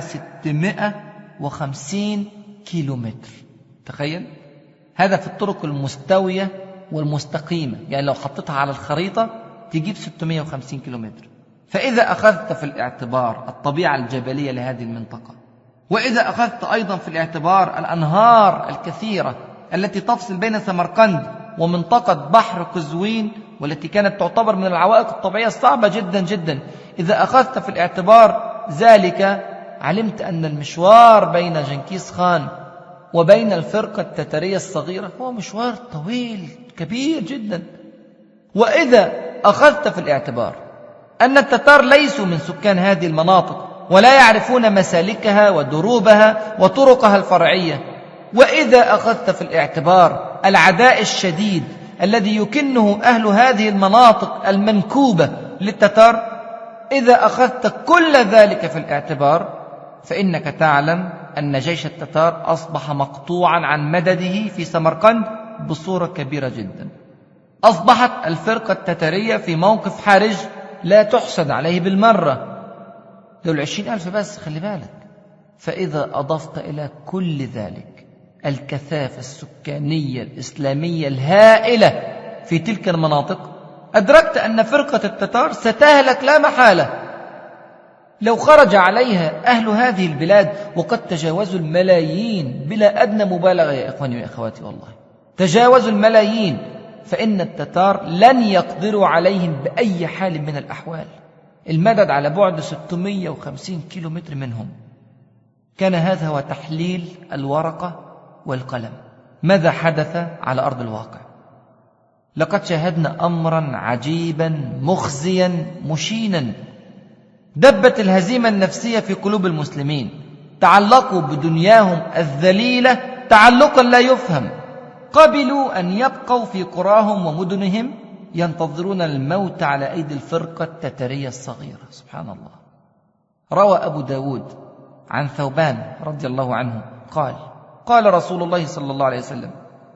650 كيلومتر. تخيل، هذا في الطرق المستوية والمستقيمة، يعني لو حطيتها على الخريطة تجيب 650 كيلومتر. فإذا أخذت في الاعتبار الطبيعة الجبلية لهذه المنطقة، وإذا أخذت أيضا في الاعتبار الأنهار الكثيرة التي تفصل بين سمرقند ومنطقة بحر قزوين، والتي كانت تعتبر من العوائق الطبيعية الصعبة جدا جدا، إذا أخذت في الاعتبار ذلك علمت أن المشوار بين جنكيز خان وبين الفرقة التتارية الصغيرة هو مشوار طويل كبير جدا. وإذا أخذت في الاعتبار أن التتار ليسوا من سكان هذه المناطق ولا يعرفون مسالكها ودروبها وطرقها الفرعية، وإذا أخذت في الاعتبار العداء الشديد الذي يكنه أهل هذه المناطق المنكوبة للتتار، إذا أخذت كل ذلك في الاعتبار فإنك تعلم أن جيش التتار أصبح مقطوعا عن مدده في سمرقند بصورة كبيرة جدا. أصبحت الفرقة التتارية في موقف حرج لا تحسد عليه بالمرة. دول 20,000 بس، خلي بالك. فإذا أضفت إلى كل ذلك الكثافة السكانية الإسلامية الهائلة في تلك المناطق، أدركت أن فرقة التتار ستهلك لا محالة لو خرج عليها أهل هذه البلاد، وقد تجاوزوا الملايين بلا أدنى مبالغة يا إخواني وإخواتي، والله تجاوزوا الملايين. فإن التتار لن يقدروا عليهم بأي حال من الأحوال. المدد على بعد 650 كيلومتر منهم. كان هذا هو تحليل الورقة والقلم. ماذا حدث على أرض الواقع؟ لقد شاهدنا أمرا عجيبا مخزيا مشينا. دبت الهزيمة النفسية في قلوب المسلمين، تعلقوا بدنياهم الذليلة تعلقا لا يفهم، قبلوا أن يبقوا في قراهم ومدنهم ينتظرون الموت على أيدي الفرقة التتارية الصغيرة. سبحان الله. روى أبو داود عن ثوبان رضي الله عنه قال رسول الله صلى الله عليه وسلم: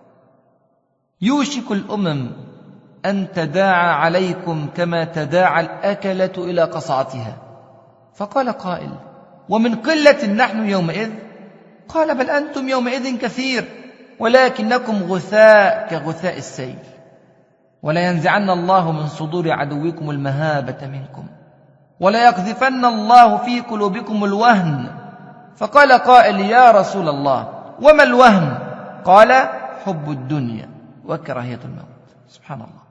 يوشك الأمم أن تداعى عليكم كما تداعى الأكلة إلى قصعتها. فقال قائل: ومن قلة نحن يومئذ؟ قال: بل أنتم يومئذ كثير، ولكنكم غثاء كغثاء السيل، ولا ينزعن الله من صدور عدوكم المهابة منكم، ولا يقذفن الله في قلوبكم الوهن. فقال قائل: يا رسول الله، وما الوهن؟ قال: حب الدنيا وكراهية الموت. سبحان الله.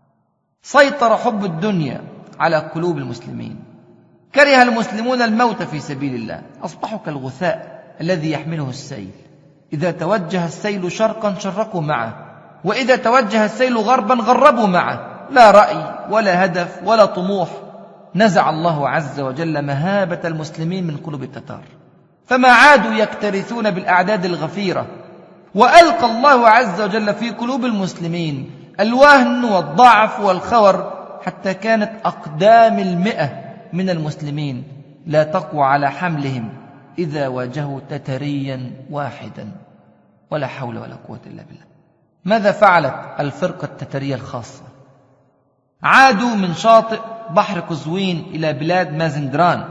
سيطر حب الدنيا على قلوب المسلمين، كره المسلمون الموت في سبيل الله، أصبحوا كالغثاء الذي يحمله السيل. إذا توجه السيل شرقا شرقوا معه، وإذا توجه السيل غربا غربوا معه، لا رأي ولا هدف ولا طموح. نزع الله عز وجل مهابة المسلمين من قلوب التتار، فما عادوا يكترثون بالأعداد الغفيرة، وألقى الله عز وجل في قلوب المسلمين الوهن والضعف والخور، حتى كانت أقدام 100 من المسلمين لا تقوى على حملهم إذا واجهوا تتريا واحدا. ولا حول ولا قوة إلا بالله. ماذا فعلت الفرقة التترية الخاصة؟ عادوا من شاطئ بحر قزوين إلى بلاد مازندران،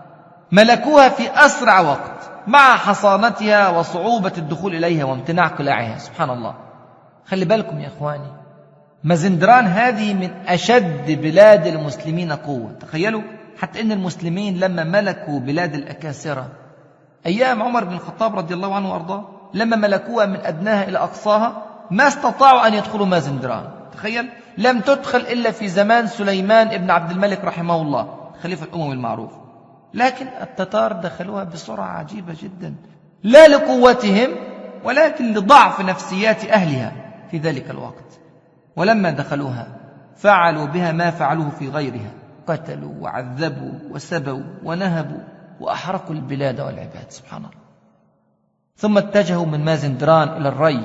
ملكوها في أسرع وقت مع حصانتها وصعوبة الدخول إليها وامتناع قلاعها. سبحان الله. خلي بالكم يا إخواني، مازندران هذه من أشد بلاد المسلمين قوة. تخيلوا حتى أن المسلمين لما ملكوا بلاد الأكاسرة أيام عمر بن الخطاب رضي الله عنه وأرضاه، لما ملكوها من أدناها إلى أقصاها ما استطاعوا أن يدخلوا مازندران. تخيل، لم تدخل إلا في زمان سليمان ابن عبد الملك رحمه الله، خليفة الأموي المعروف. لكن التتار دخلوها بسرعة عجيبة جدا، لا لقوتهم ولكن لضعف نفسيات أهلها في ذلك الوقت. ولما دخلوها فعلوا بها ما فعلوه في غيرها، قتلوا وعذبوا وسبوا ونهبوا وأحرقوا البلاد والعباد. سبحان الله. ثم اتجهوا من مازندران إلى الري،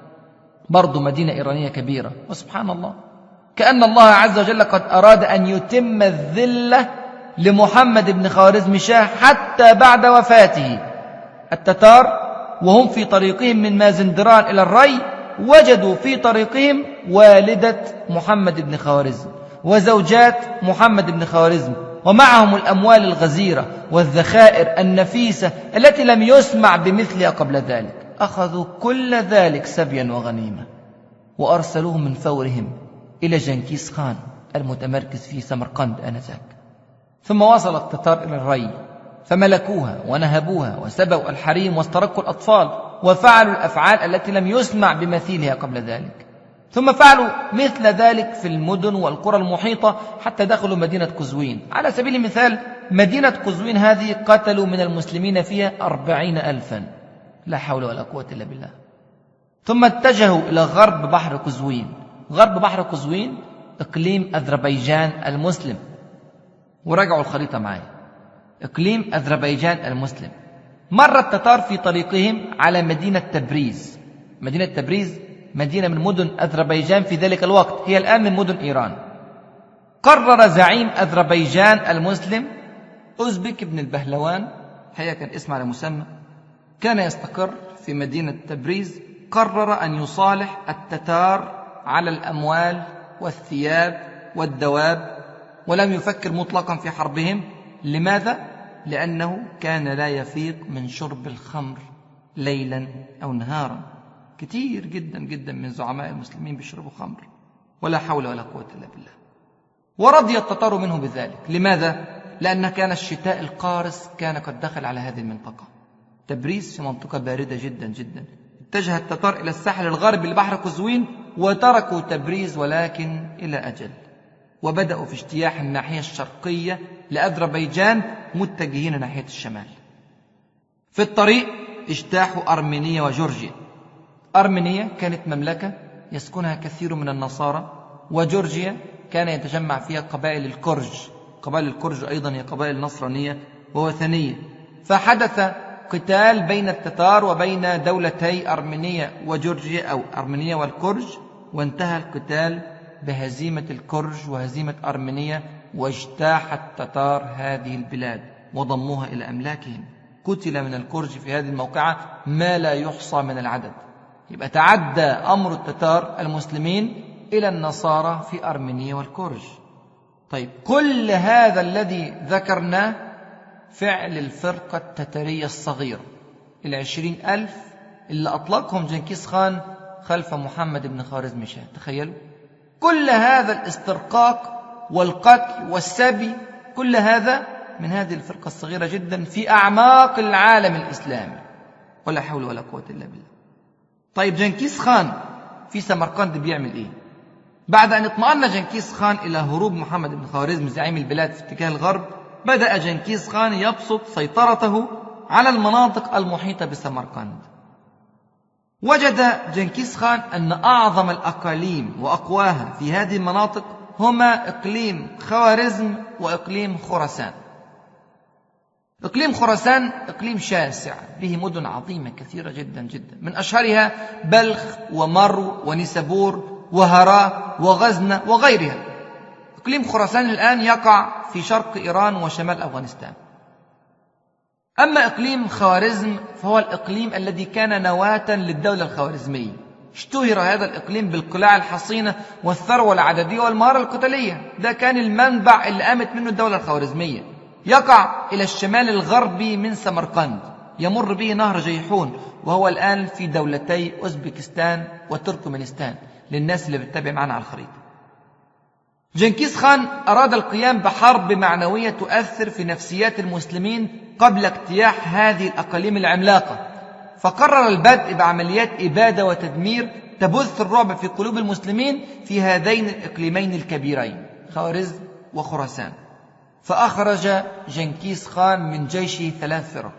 برضو مدينة إيرانية كبيرة. وسبحان الله، كأن الله عز وجل قد أراد أن يتم الذلة لمحمد بن خوارزم شاه حتى بعد وفاته. التتار وهم في طريقهم من مازندران إلى الري وجدوا في طريقهم والدة محمد بن خوارزم وزوجات محمد بن خوارزم، ومعهم الأموال الغزيرة والذخائر النفيسة التي لم يسمع بمثلها قبل ذلك. أخذوا كل ذلك سبيا وغنيمة، وأرسلوهم من فورهم إلى جنكيز خان المتمركز في سمرقند آنذاك. ثم وصل التتار إلى الري فملكوها ونهبوها وسبوا الحريم واسترقوا الأطفال وفعلوا الأفعال التي لم يسمع بمثيلها قبل ذلك. ثم فعلوا مثل ذلك في المدن والقرى المحيطة حتى دخلوا مدينة قزوين. على سبيل المثال مدينة قزوين هذه قتلوا من المسلمين فيها 40,000. لا حول ولا قوة إلا بالله. ثم اتجهوا إلى غرب بحر قزوين. غرب بحر قزوين إقليم أذربيجان المسلم. ورجعوا الخريطة معي، إقليم أذربيجان المسلم. مر التتار في طريقهم على مدينة تبريز. مدينة تبريز مدينة من مدن أذربيجان في ذلك الوقت، هي الآن من مدن إيران. قرر زعيم أذربيجان المسلم أوزبك بن البهلوان، هي كان اسم على مسمى، كان يستقر في مدينة تبريز. قرر أن يصالح التتار على الأموال والثياب والدواب، ولم يفكر مطلقا في حربهم. لماذا؟ لأنه كان لا يفيق من شرب الخمر ليلا أو نهارا. كتير جدا جدا من زعماء المسلمين بيشربوا خمر، ولا حول ولا قوة إلا بالله. ورضي التتار منه بذلك. لماذا؟ لأن كان الشتاء القارس كان قد دخل على هذه المنطقة. تبريز في منطقة باردة جدا جدا. اتجه التتار إلى الساحل الغربي لبحر قزوين وتركوا تبريز، ولكن إلى أجل، وبدأوا في اجتياح الناحية الشرقية لأذربيجان متجهين ناحية الشمال. في الطريق اجتاحوا أرمينيا وجورجيا. أرمينيا كانت مملكة يسكنها كثير من النصارى، وجورجيا كان يتجمع فيها قبائل الكرج. قبائل الكرج أيضا هي قبائل نصرانية ووثنية. فحدث قتال بين التتار وبين دولتي أرمينيا وجورجيا أو أرمينيا والكرج، وانتهى القتال بهزيمة الكرج وهزيمة أرمينيا، واجتاح التتار هذه البلاد وضموها إلى أملاكهم. قتل من الكرج في هذه الموقعة ما لا يحصى من العدد. يبقى تعدى أمر التتار المسلمين إلى النصارى في أرمينيا والكرج. طيب، كل هذا الذي ذكرناه فعل الفرقة التتارية الصغيرة 20,000 اللي أطلقهم جنكيز خان خلف محمد بن خوارزمشاه. تخيلوا كل هذا الاسترقاق والقتل والسبي، كل هذا من هذه الفرقة الصغيرة جدا في أعماق العالم الإسلامي، ولا حول ولا قوة إلا بالله. طيب، جنكيز خان في سمرقند بيعمل إيه؟ بعد أن اطمأن جنكيز خان إلى هروب محمد بن خوارزم زعيم البلاد في اتجاه الغرب، بدأ جنكيز خان يبسط سيطرته على المناطق المحيطة بسمرقند. وجد جنكيز خان أن أعظم الأقاليم وأقواها في هذه المناطق هما إقليم خوارزم وإقليم خراسان. إقليم خراسان إقليم شاسع به مدن عظيمة كثيرة جدا جدا، من أشهرها بلخ ومرو ونيسابور وهراء وغزنة وغيرها. إقليم خراسان الآن يقع في شرق إيران وشمال أفغانستان. أما إقليم خوارزم فهو الإقليم الذي كان نواة للدولة الخوارزمية. اشتهر هذا الإقليم بالقلاع الحصينة والثروة العددية والمهارة القتالية. ده كان المنبع اللي قامت منه الدولة الخوارزمية. يقع إلى الشمال الغربي من سمرقند، يمر به نهر جيحون، وهو الآن في دولتي أوزبكستان وتركمانستان للناس اللي بتتابع معنا على الخريطة. جنكيز خان أراد القيام بحرب معنوية تؤثر في نفسيات المسلمين قبل اجتياح هذه الأقاليم العملاقة، فقرر البدء بعمليات إبادة وتدمير تبث الرعب في قلوب المسلمين في هذين الإقليمين الكبيرين خوارزم وخراسان. فأخرج جنكيز خان من جيشه 3 فرق.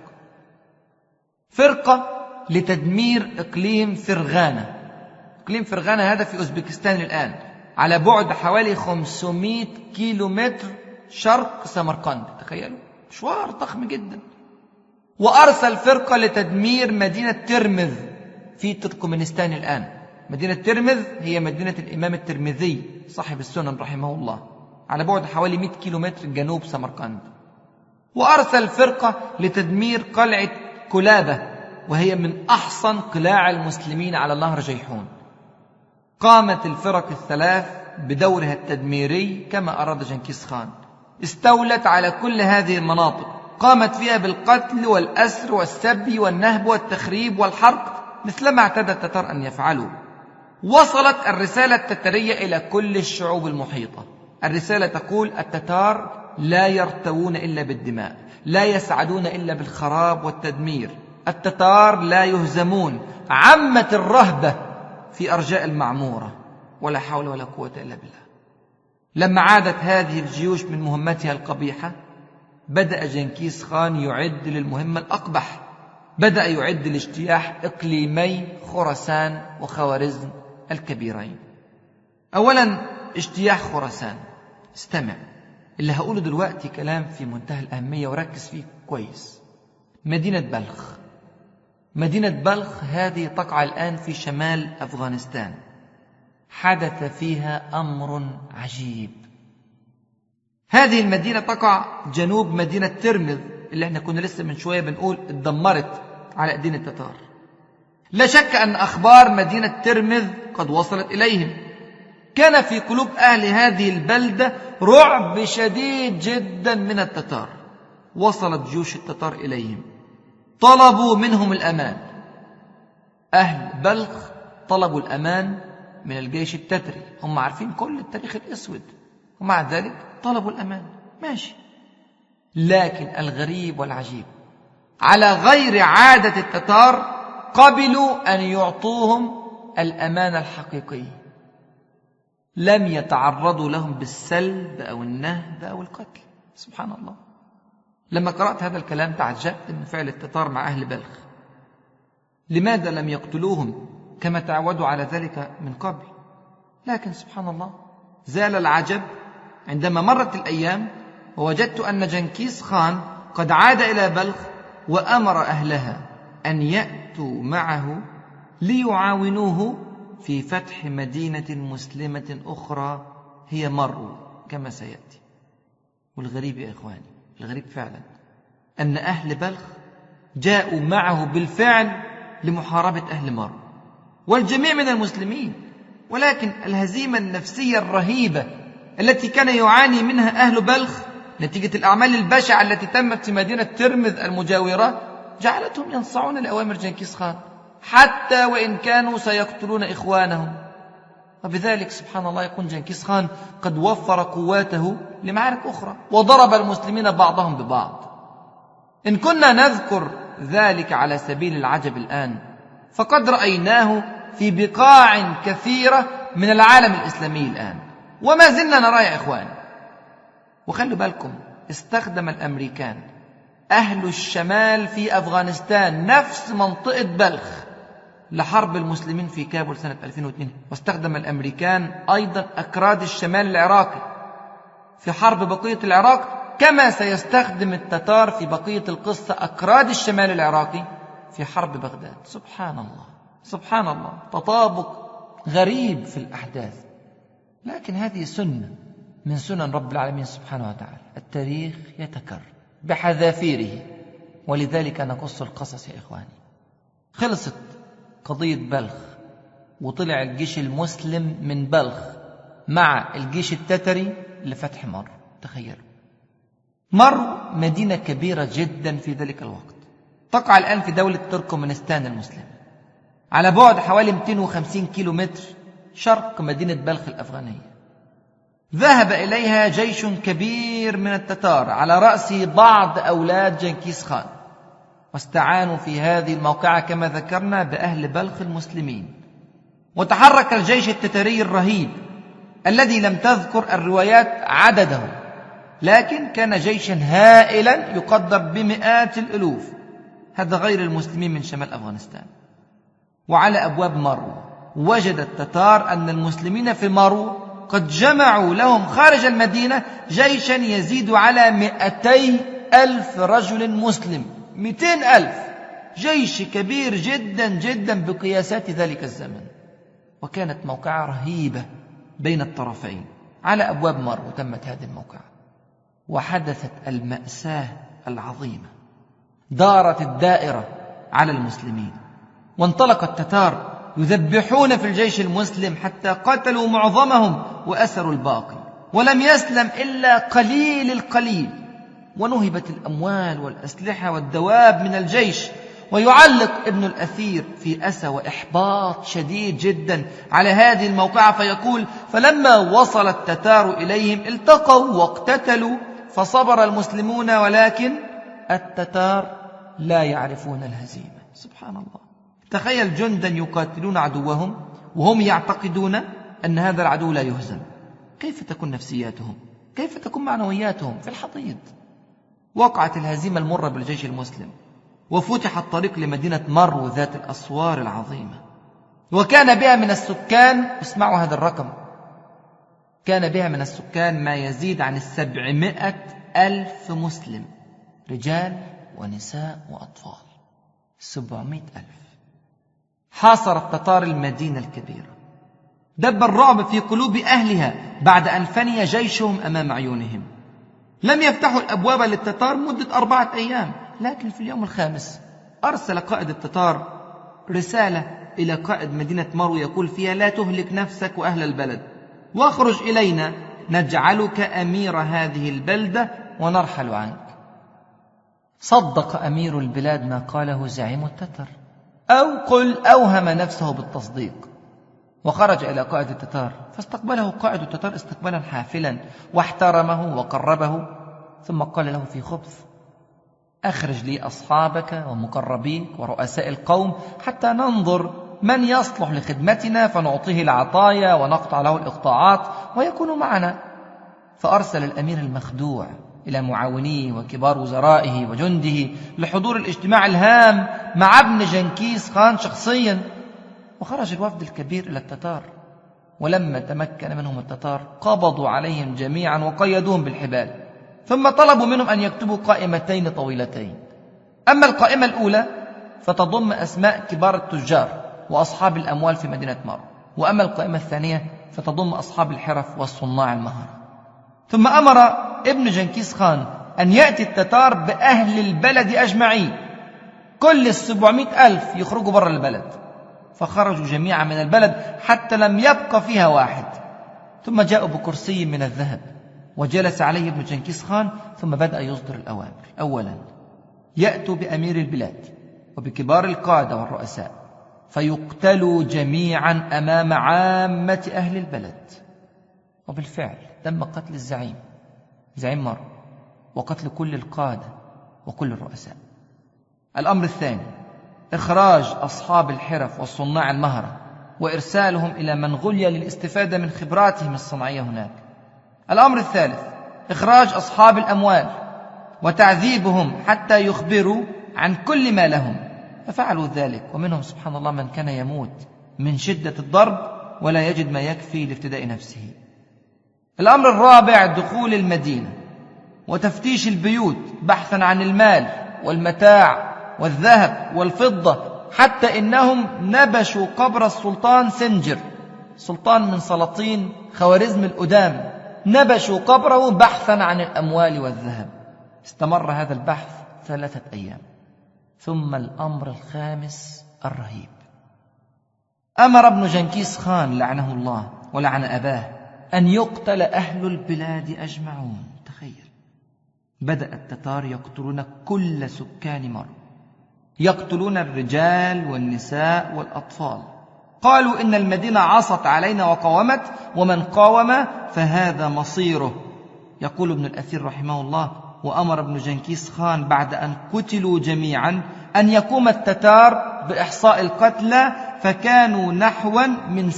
فرقة لتدمير إقليم فرغانة. إقليم فرغانة هذا في أوزبكستان الآن، على بعد حوالي 500 كيلومتر شرق سمرقند. تخيلوا، مشوار ضخم جدا. وأرسل فرقة لتدمير مدينة ترمذ في تركمانستان الآن. مدينة ترمذ هي مدينة الإمام الترمذي صاحب السنن رحمه الله، على بعد حوالي 100 كيلومتر جنوب سمرقند. وأرسل فرقة لتدمير قلعة كلابة، وهي من أحصن قلاع المسلمين على نهر جيحون. قامت الفرق الثلاث بدورها التدميري كما أراد جنكيز خان. استولت على كل هذه المناطق، قامت فيها بالقتل والأسر والسبي والنهب والتخريب والحرق مثلما اعتاد التتار أن يفعلوا. وصلت الرسالة التترية إلى كل الشعوب المحيطة. الرسالة تقول: التتار لا يرتوون إلا بالدماء، لا يسعدون إلا بالخراب والتدمير، التتار لا يهزمون، عمت الرهبة في أرجاء المعمورة، ولا حول ولا قوة إلا بالله. لما عادت هذه الجيوش من مهمتها القبيحة، بدأ جنكيز خان يعد للمهمة الأقبح، بدأ يعد لاجتياح إقليمي خراسان وخوارزم الكبيرين. أولا اجتياح خراسان. استمع، اللي هقوله دلوقتي كلام في منتهى الأهمية وركز فيه كويس. مدينة بلخ. مدينة بلخ هذه تقع الآن في شمال أفغانستان. حدث فيها أمر عجيب. هذه المدينة تقع جنوب مدينة ترمذ اللي احنا كنا لسه من شوية بنقول اتدمرت على أيدين التتار. لا شك أن أخبار مدينة ترمذ قد وصلت إليهم. كان في قلوب أهل هذه البلدة رعب شديد جدا من التتار. وصلت جيوش التتار إليهم، طلبوا منهم الأمان. أهل بلخ طلبوا الأمان من الجيش التتري، هم عارفين كل التاريخ الأسود، ومع ذلك طلبوا الأمان. ماشي، لكن الغريب والعجيب على غير عادة التتار قبلوا أن يعطوهم الأمان الحقيقي. لم يتعرضوا لهم بالسلب أو النهب أو القتل. سبحان الله. لما قرأت هذا الكلام تعجبت من فعل التتار مع أهل بلخ. لماذا لم يقتلوهم كما تعودوا على ذلك من قبل؟ لكن سبحان الله زال العجب عندما مرت الأيام ووجدت أن جنكيز خان قد عاد إلى بلخ وأمر أهلها أن يأتوا معه ليعاونوه في فتح مدينة مسلمة أخرى هي مرو كما سيأتي. والغريب يا إخواني، الغريب فعلا أن أهل بلخ جاءوا معه بالفعل لمحاربة أهل مرو والجميع من المسلمين. ولكن الهزيمة النفسية الرهيبة التي كان يعاني منها أهل بلخ نتيجة الأعمال البشعة التي تمت في مدينة ترمذ المجاورة جعلتهم ينصاعون لأوامر جنكيز خان حتى وإن كانوا سيقتلون إخوانهم. وبذلك سبحان الله يكون جنكيز خان قد وفر قواته لمعارك أخرى وضرب المسلمين بعضهم ببعض. إن كنا نذكر ذلك على سبيل العجب الآن، فقد رأيناه في بقاع كثيرة من العالم الإسلامي الآن وما زلنا نراه يا إخوان. وخلوا بالكم، استخدم الأمريكان أهل الشمال في أفغانستان نفس منطقة بلخ لحرب المسلمين في كابول سنة 2002، واستخدم الأمريكان أيضا أكراد الشمال العراقي في حرب بقية العراق، كما سيستخدم التتار في بقية القصة أكراد الشمال العراقي في حرب بغداد. سبحان الله، سبحان الله، تطابق غريب في الأحداث. لكن هذه سنة من سنن رب العالمين سبحانه وتعالى. التاريخ يتكرر بحذافيره، ولذلك نقص القصص يا إخواني. خلصت قضية بلخ وطلع الجيش المسلم من بلخ مع الجيش التتري لفتح مرو. تخيلوا، مرو مدينة كبيرة جدا في ذلك الوقت، تقع الآن في دولة تركمانستان المسلمة، على بعد حوالي 250 كيلومتر شرق مدينة بلخ الأفغانية. ذهب إليها جيش كبير من التتار على رأسه بعض أولاد جنكيز خان، واستعانوا في هذه الموقعة كما ذكرنا بأهل بلخ المسلمين. وتحرك الجيش التتري الرهيب الذي لم تذكر الروايات عدده، لكن كان جيشا هائلا يقدر بمئات الألوف، هذا غير المسلمين من شمال أفغانستان. وعلى أبواب مرو وجد التتار أن المسلمين في مرو قد جمعوا لهم خارج المدينة جيشا يزيد على 200,000 رجل مسلم. 200,000، جيش كبير جدا جدا بقياسات ذلك الزمن. وكانت موقعة رهيبة بين الطرفين على أبواب مرو. تمت هذه الموقعة وحدثت المأساة العظيمة، دارت الدائرة على المسلمين، وانطلق التتار يذبحون في الجيش المسلم حتى قتلوا معظمهم وأسروا الباقي، ولم يسلم إلا قليل القليل. ونهبت الأموال والأسلحة والدواب من الجيش، ويعلق ابن الأثير في أسى وإحباط شديد جدا على هذه الموقعة فيقول: فلما وصل التتار إليهم التقوا واقتتلوا فصبر المسلمون، ولكن التتار لا يعرفون الهزيمة. سبحان الله. تخيل جندا يقاتلون عدوهم وهم يعتقدون أن هذا العدو لا يهزم. كيف تكون نفسياتهم؟ كيف تكون معنوياتهم في الحضيض؟ وقعت الهزيمة المرة بالجيش المسلم، وفتح الطريق لمدينة مرو ذات الأسوار العظيمة، وكان بها من السكان، اسمعوا هذا الرقم، كان بها من السكان ما يزيد عن 700,000 مسلم، رجال ونساء وأطفال. 700,000. حاصر التتار المدينة الكبيرة، دب الرعب في قلوب أهلها بعد أن فني جيشهم أمام عيونهم. لم يفتحوا الأبواب للتتار مدة 4 أيام، لكن في اليوم الخامس أرسل قائد التتار رسالة إلى قائد مدينة مرو يقول فيها: لا تهلك نفسك وأهل البلد، واخرج إلينا نجعلك أمير هذه البلدة ونرحل عنك. صدق أمير البلاد ما قاله زعيم التتر، أو قل أوهم نفسه بالتصديق، وخرج إلى قائد التتار فاستقبله قائد التتار استقبالا حافلا واحترمه وقربه، ثم قال له في خبث: أخرج لي أصحابك ومقربيك ورؤساء القوم حتى ننظر من يصلح لخدمتنا فنعطيه العطايا ونقطع له الإقطاعات ويكون معنا. فأرسل الأمير المخدوع إلى معاونيه وكبار وزرائه وجنده لحضور الاجتماع الهام مع ابن جنكيز خان شخصيا. وخرج الوفد الكبير إلى التتار، ولما تمكن منهم التتار قبضوا عليهم جميعا وقيدوهم بالحبال، ثم طلبوا منهم أن يكتبوا قائمتين طويلتين. أما القائمة الأولى فتضم أسماء كبار التجار وأصحاب الأموال في مدينة مرو، وأما القائمة الثانية فتضم أصحاب الحرف والصناع المهرة. ثم أمر ابن جنكيز خان أن يأتي التتار بأهل البلد أجمعين، كل 700,000 يخرجوا برا البلد. فخرجوا جميعا من البلد حتى لم يبقى فيها واحد. ثم جاءوا بكرسي من الذهب وجلس عليه ابن جنكيز خان، ثم بدأ يصدر الأوامر. أولا يأتوا بأمير البلاد وبكبار القادة والرؤساء فيقتلوا جميعا أمام عامة أهل البلد. وبالفعل تم قتل الزعيم، زعيم مرو، وقتل كل القادة وكل الرؤساء. الأمر الثاني إخراج أصحاب الحرف والصناع المهرة وإرسالهم إلى منغوليا للاستفادة من خبراتهم الصناعية هناك. الأمر الثالث إخراج أصحاب الأموال وتعذيبهم حتى يخبروا عن كل ما لهم، ففعلوا ذلك، ومنهم سبحان الله من كان يموت من شدة الضرب ولا يجد ما يكفي لافتداء نفسه. الأمر الرابع دخول المدينة وتفتيش البيوت بحثا عن المال والمتاع والذهب والفضة، حتى إنهم نبشوا قبر السلطان سنجر، سلطان من سلاطين خوارزم القدام، نبشوا قبره بحثا عن الأموال والذهب. استمر هذا البحث 3 أيام. ثم الأمر الخامس الرهيب، أمر ابن جنكيز خان لعنه الله ولعن أباه أن يقتل أهل البلاد أجمعون. تخيل، بدأ التتار يقتلون كل سكان مرو، يقتلون الرجال والنساء والأطفال. قالوا إن المدينة عصت علينا وقاومت، ومن قاوم فهذا مصيره. يقول ابن الأثير رحمه الله: وأمر ابن جنكيز خان بعد أن قتلوا جميعا أن يقوم التتار بإحصاء القتلى، فكانوا نحوا من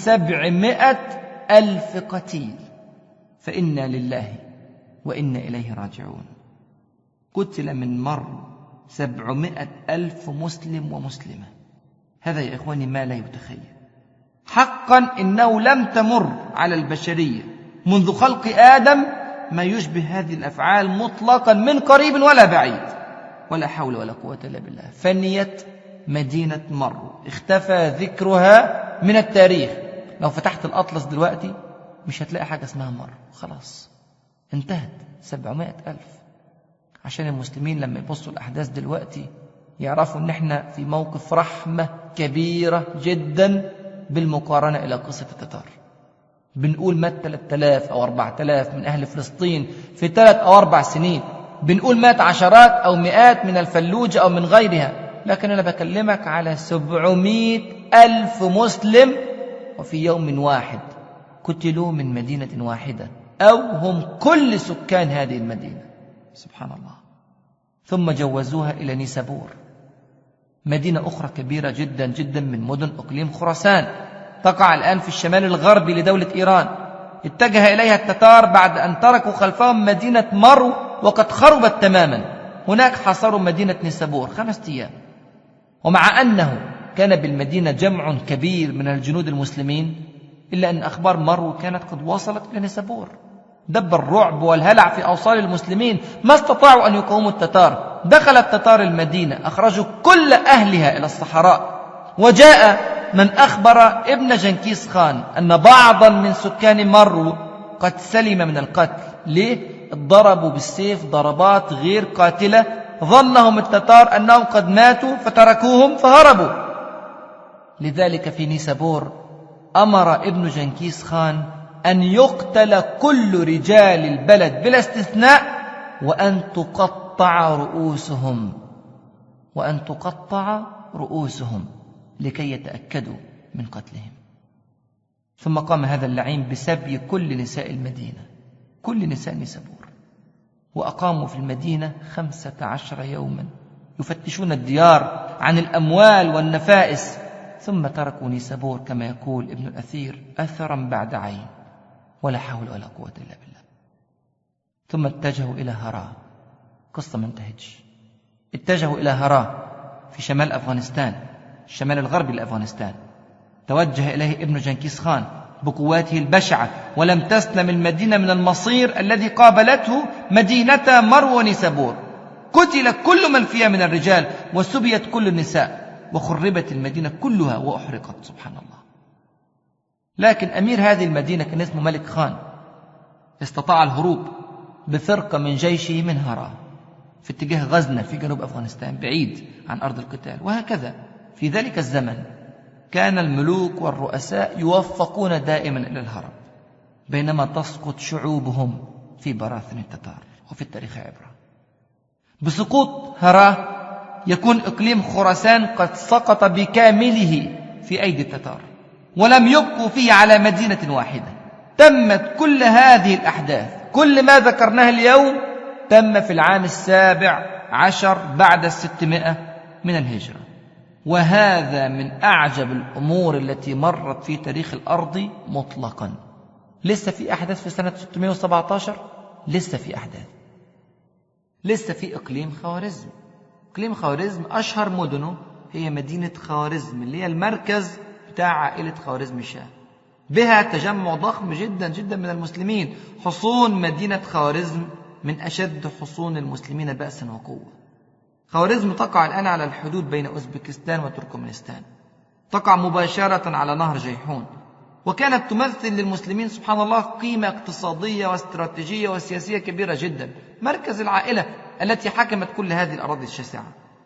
700,000 قتيل. فإنا لله وإنا إليه راجعون. قتل من مرو 700,000 مسلم ومسلمة. هذا يا إخواني ما لا يتخيل. حقا إنه لم تمر على البشرية منذ خلق آدم ما يشبه هذه الأفعال مطلقا من قريب ولا بعيد، ولا حول ولا قوة إلا بالله. فنيت مدينة مرو، اختفى ذكرها من التاريخ. لو فتحت الأطلس دلوقتي مش هتلاقي حاجة اسمها مرو، خلاص انتهت. 700,000. عشان المسلمين لما يبصوا الأحداث دلوقتي يعرفوا ان احنا في موقف رحمة كبيرة جدا بالمقارنة إلى قصة التتار. بنقول مات 3000 أو 4000 من أهل فلسطين في 3 أو 4 سنين، بنقول مات عشرات أو مئات من الفلوجة أو من غيرها. لكن أنا بكلمك على 700,000 مسلم وفي يوم واحد قتلوا من مدينة واحدة، أو هم كل سكان هذه المدينة. سبحان الله. ثم جوزوها إلى نيسابور، مدينة أخرى كبيرة جدا جدا من مدن إقليم خراسان، تقع الآن في الشمال الغربي لدولة إيران. اتجه إليها التتار بعد أن تركوا خلفهم مدينة مرو وقد خربت تماما. هناك حاصروا مدينة نيسابور 5 أيام، ومع أنه كان بالمدينة جمع كبير من الجنود المسلمين، إلا أن أخبار مرو كانت قد وصلت إلى نيسابور. دب الرعب والهلع في أوصال المسلمين، ما استطاعوا أن يقاوموا التتار. دخل التتار المدينة، أخرجوا كل أهلها إلى الصحراء. وجاء من أخبر ابن جنكيز خان أن بعضا من سكان مرو قد سلم من القتل. ليه؟ ضربوا بالسيف ضربات غير قاتلة، ظنهم التتار أنهم قد ماتوا فتركوهم فهربوا. لذلك في نيسابور أمر ابن جنكيز خان أن يقتل كل رجال البلد بلا استثناء، وأن تقطع رؤوسهم لكي يتأكدوا من قتلهم. ثم قام هذا اللعين بسبي كل نساء المدينة، كل نساء نيسابور، وأقاموا في المدينة 15 يوما يفتشون الديار عن الأموال والنفائس، ثم تركوا نيسابور كما يقول ابن الأثير أثرا بعد عين، ولا حول ولا قوة إلا بالله. ثم اتجهوا إلى هراه، قصة ما انتهتش. اتجهوا إلى هراه في شمال أفغانستان، الشمال الغربي لأفغانستان. توجه إليه ابن جنكيز خان بقواته البشعة، ولم تسلم المدينة من المصير الذي قابلته مدينة مرو ونيسابور. قتل كل من فيها من الرجال، وسبيت كل النساء، وخربت المدينة كلها وأحرقت. سبحان الله. لكن أمير هذه المدينة كان اسمه ملك خان، استطاع الهروب بفرقة من جيشه من هراه في اتجاه غزنة في جنوب أفغانستان بعيد عن أرض القتال. وهكذا في ذلك الزمن كان الملوك والرؤساء يوفقون دائما إلى الهرب، بينما تسقط شعوبهم في براثن التتار. وفي التاريخ عبرة. بسقوط هراه يكون إقليم خراسان قد سقط بكامله في أيدي التتار، ولم يبقوا فيه على مدينة واحدة. تمت كل هذه الأحداث، كل ما ذكرناه اليوم تم في العام 17 بعد 600 من الهجرة. وهذا من أعجب الأمور التي مرت في تاريخ الأرض مطلقا. لسه في أحداث في سنة 617، لسه في أحداث، لسه في إقليم خوارزم. إقليم خوارزم أشهر مدنه هي مدينة خوارزم، اللي هي المركز بتاع عائلة خوارزم شاه، بها تجمع ضخم جدا جدا من المسلمين. حصون مدينة خوارزم من أشد حصون المسلمين بأسا وقوة. خوارزم تقع الآن على الحدود بين أوزبكستان وتركمانستان، تقع مباشرة على نهر جيحون، وكانت تمثل للمسلمين سبحان الله قيمة اقتصادية واستراتيجية وسياسية كبيرة جدا، مركز العائلة التي حكمت كل هذه الأراضي الشاسعة.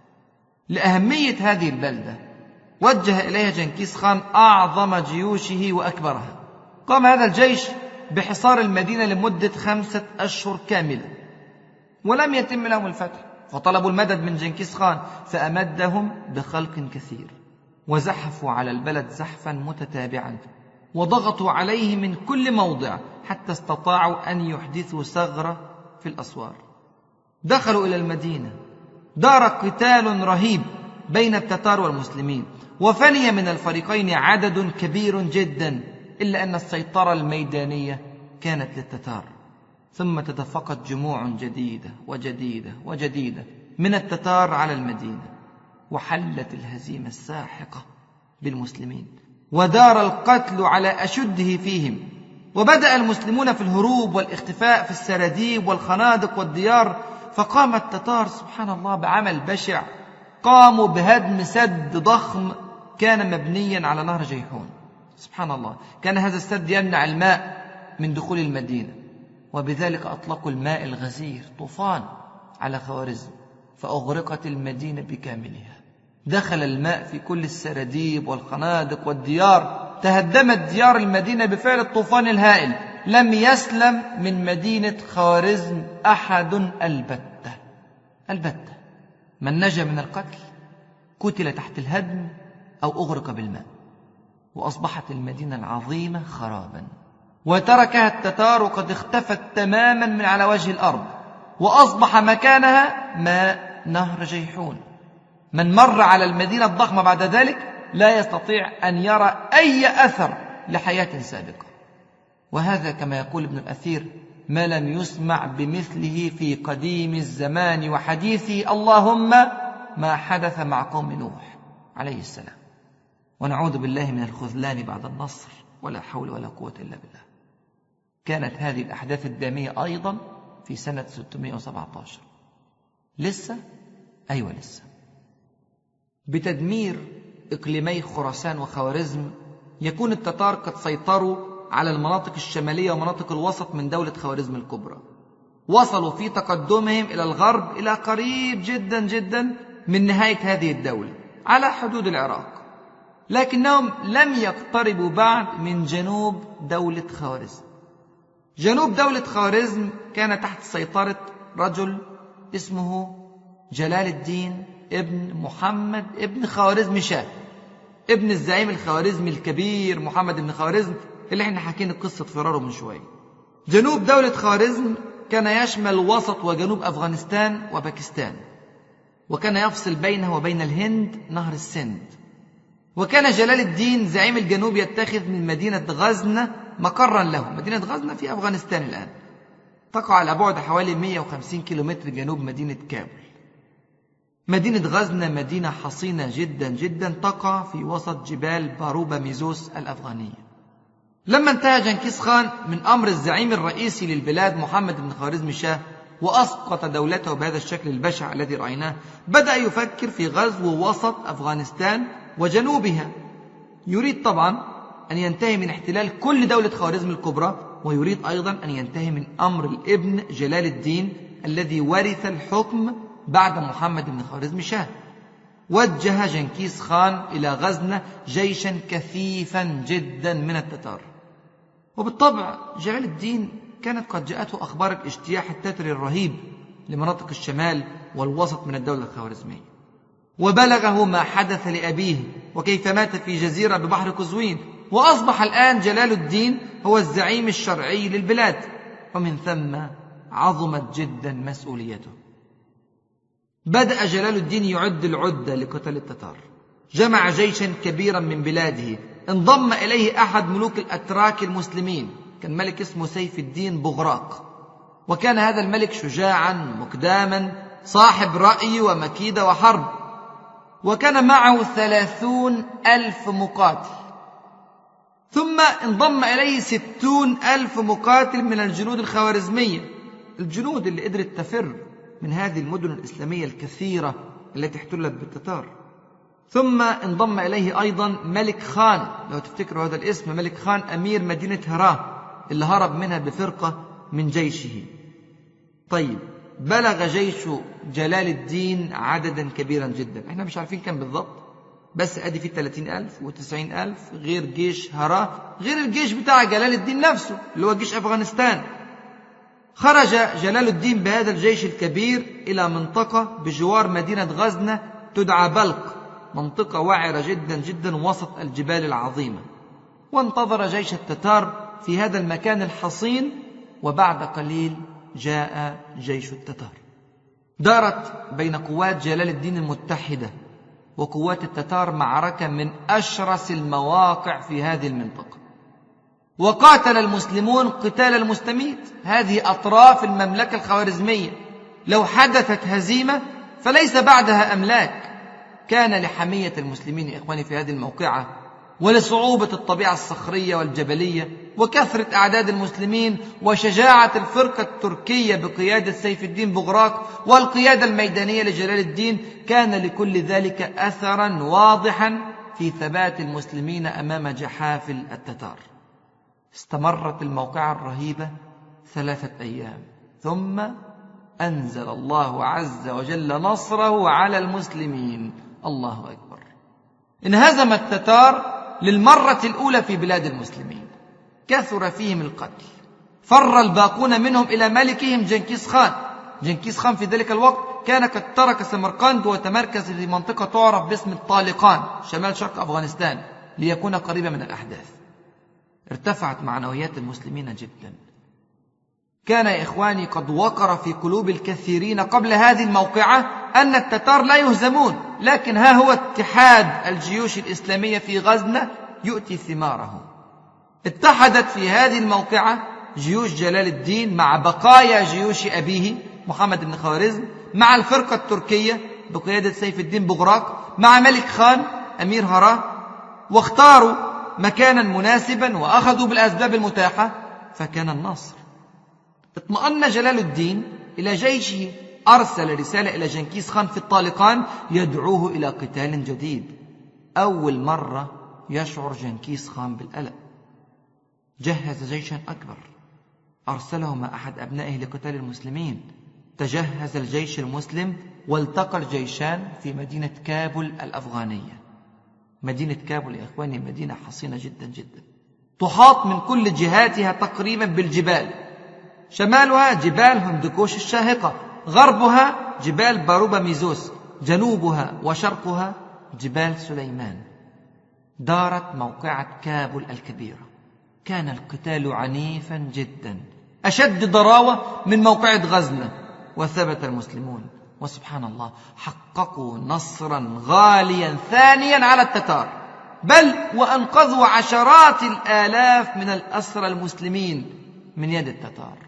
لأهمية هذه البلدة وجه إليها جنكيز خان أعظم جيوشه وأكبرها. قام هذا الجيش بحصار المدينة لمدة 5 أشهر كاملة، ولم يتم لهم الفتح، فطلبوا المدد من جنكيز خان، فأمدهم بخلق كثير، وزحفوا على البلد زحفا متتابعا، وضغطوا عليه من كل موضع حتى استطاعوا أن يحدثوا ثغرة في الأسوار. دخلوا إلى المدينة، دار قتال رهيب بين التتار والمسلمين، وفني من الفريقين عدد كبير جدا، إلا أن السيطرة الميدانية كانت للتتار. ثم تدفقت جموع جديدة وجديدة وجديدة من التتار على المدينة، وحلت الهزيمة الساحقة بالمسلمين، ودار القتل على أشده فيهم. وبدأ المسلمون في الهروب والاختفاء في السراديب والخنادق والديار. فقام التتار سبحان الله بعمل بشع، قاموا بهدم سد ضخم كان مبنيا على نهر جيحون. سبحان الله، كان هذا السد يمنع الماء من دخول المدينة، وبذلك أطلقوا الماء الغزير طوفان على خوارزم، فأغرقت المدينة بكاملها. دخل الماء في كل السراديب والخنادق والديار، تهدمت ديار المدينة بفعل الطوفان الهائل. لم يسلم من مدينة خوارزم أحد البتة. من نجا من القتل قتل تحت الهدم أو أغرق بالماء، وأصبحت المدينة العظيمة خرابا، وتركها التتار قد اختفت تماما من على وجه الأرض، وأصبح مكانها ماء نهر جيحون. من مر على المدينة الضخمة بعد ذلك لا يستطيع أن يرى أي أثر لحياة سابقة. وهذا كما يقول ابن الأثير ما لم يسمع بمثله في قديم الزمان وحديثه، اللهم ما حدث مع قوم نوح عليه السلام. ونعوذ بالله من الخذلان بعد النصر، ولا حول ولا قوة إلا بالله. كانت هذه الأحداث الدامية أيضا في سنة 617. لسه؟ أيوة لسه. بتدمير إقليمي خراسان وخوارزم يكون التتار قد سيطروا على المناطق الشمالية ومناطق الوسط من دولة خوارزم الكبرى. وصلوا في تقدمهم إلى الغرب إلى قريب جدا جدا من نهاية هذه الدولة على حدود العراق، لكنهم لم يقتربوا بعد من جنوب دولة خوارزم. جنوب دولة خوارزم كان تحت سيطرة رجل اسمه جلال الدين ابن محمد ابن خوارزم شاه، ابن الزعيم الخوارزمي الكبير محمد بن خوارزم اللي احنا حكينا قصة فراره من شوية. جنوب دولة خوارزم كان يشمل وسط وجنوب أفغانستان وباكستان، وكان يفصل بينه وبين الهند نهر السند. وكان جلال الدين زعيم الجنوب يتخذ من مدينة غزنة مقرا له. مدينة غزنة في أفغانستان الآن، تقع على بعد حوالي 150 كيلومتر جنوب مدينة كابل. مدينة غزنة مدينة حصينة جدا جدا تقع في وسط جبال باروبا ميزوس الأفغانية. لما انتهى جنكيز خان من أمر الزعيم الرئيسي للبلاد محمد بن خوارزم شاه وأسقط دولته بهذا الشكل البشع الذي رأيناه، بدأ يفكر في غزو وسط أفغانستان وجنوبها. يريد طبعا أن ينتهي من احتلال كل دولة خوارزم الكبرى، ويريد أيضا أن ينتهي من أمر الابن جلال الدين الذي ورث الحكم بعد محمد بن خوارزم شاه. وجه جنكيز خان إلى غزنة جيشا كثيفا جدا من التتار. وبالطبع جلال الدين كانت قد جاءته أخبار الاجتياح التتري الرهيب لمناطق الشمال والوسط من الدولة الخوارزمية، وبلغه ما حدث لأبيه وكيف مات في جزيرة ببحر قزوين، وأصبح الآن جلال الدين هو الزعيم الشرعي للبلاد، ومن ثم عظمت جدا مسؤوليته. بدأ جلال الدين يعد العدة لقتال التتار. جمع جيشا كبيرا من بلاده، انضم إليه أحد ملوك الأتراك المسلمين، كان ملك اسمه سيف الدين بغراق. وكان هذا الملك شجاعا مقداما صاحب رأي ومكيدة وحرب، وكان معه 30,000 مقاتل. ثم انضم إليه 60,000 مقاتل من الجنود الخوارزمية، الجنود اللي قدرت تفر من هذه المدن الإسلامية الكثيرة التي احتلت بالتتار. ثم انضم إليه أيضا ملك خان، لو تفتكروا هذا الاسم، ملك خان أمير مدينة هراه اللي هرب منها بفرقة من جيشه. طيب، بلغ جيش جلال الدين عددا كبيرا جدا، احنا مش عارفين كم بالضبط، بس ادي فيه 30,000 و90,000 غير جيش هراه، غير الجيش بتاع جلال الدين نفسه اللي هو جيش أفغانستان. خرج جلال الدين بهذا الجيش الكبير إلى منطقة بجوار مدينة غزنة تدعى بلق، منطقة وعرة جدا جدا وسط الجبال العظيمة. وانتظر جيش التتار في هذا المكان الحصين، وبعد قليل جاء جيش التتار. دارت بين قوات جلال الدين المتحدة وقوات التتار معركة من أشرس المواقع في هذه المنطقة، وقاتل المسلمون قتال المستميت. هذه أطراف المملكة الخوارزمية، لو حدثت هزيمة فليس بعدها أملاك. كان لحمية المسلمين إخواني في هذه الموقعة، ولصعوبة الطبيعة الصخرية والجبلية، وكثرة أعداد المسلمين، وشجاعة الفرقة التركية بقيادة سيف الدين بغراق، والقيادة الميدانية لجلال الدين، كان لكل ذلك أثرا واضحا في ثبات المسلمين أمام جحافل التتار. استمرت الموقعة الرهيبة 3 أيام، ثم أنزل الله عز وجل نصره على المسلمين. الله أكبر. انهزم التتار للمرة الأولى في بلاد المسلمين، كثر فيهم القتل. فر الباقون منهم إلى ملكهم جنكيز خان. جنكيز خان في ذلك الوقت كان قد ترك سمرقند وتمركز في منطقة تعرف باسم الطالقان شمال شرق أفغانستان ليكون قريبا من الأحداث. ارتفعت معنويات المسلمين جدا. كان يا إخواني قد وقر في قلوب الكثيرين قبل هذه الموقعة أن التتار لا يهزمون، لكن ها هو اتحاد الجيوش الإسلامية في غزنة يؤتي ثماره. اتحدت في هذه الموقعة جيوش جلال الدين مع بقايا جيوش أبيه محمد بن خوارزم، مع الفرقة التركية بقيادة سيف الدين بغراق، مع ملك خان أمير هراه، واختاروا مكانا مناسبا وأخذوا بالأسباب المتاحة فكان النصر. اطمأن جلال الدين إلى جيشه، أرسل رسالة إلى جنكيز خان في الطالقان يدعوه إلى قتال جديد. أول مرة يشعر جنكيز خان بالقلق. جهز جيشا أكبر أرسله مع أحد أبنائه لقتال المسلمين. تجهز الجيش المسلم والتقى الجيشان في مدينة كابول الأفغانية. مدينة كابول يا إخواني مدينة حصينة جدا جدا، تحاط من كل جهاتها تقريبا بالجبال. شمالها جبال هندوكوش الشاهقة، غربها جبال باروبا ميزوس، جنوبها وشرقها جبال سليمان. دارت موقعة كابول الكبيرة. كان القتال عنيفا جدا، أشد ضراوة من موقعة غزنة، وثبت المسلمون وسبحان الله حققوا نصرا غاليا ثانيا على التتار، بل وأنقذوا عشرات الآلاف من الأسرى المسلمين من يد التتار.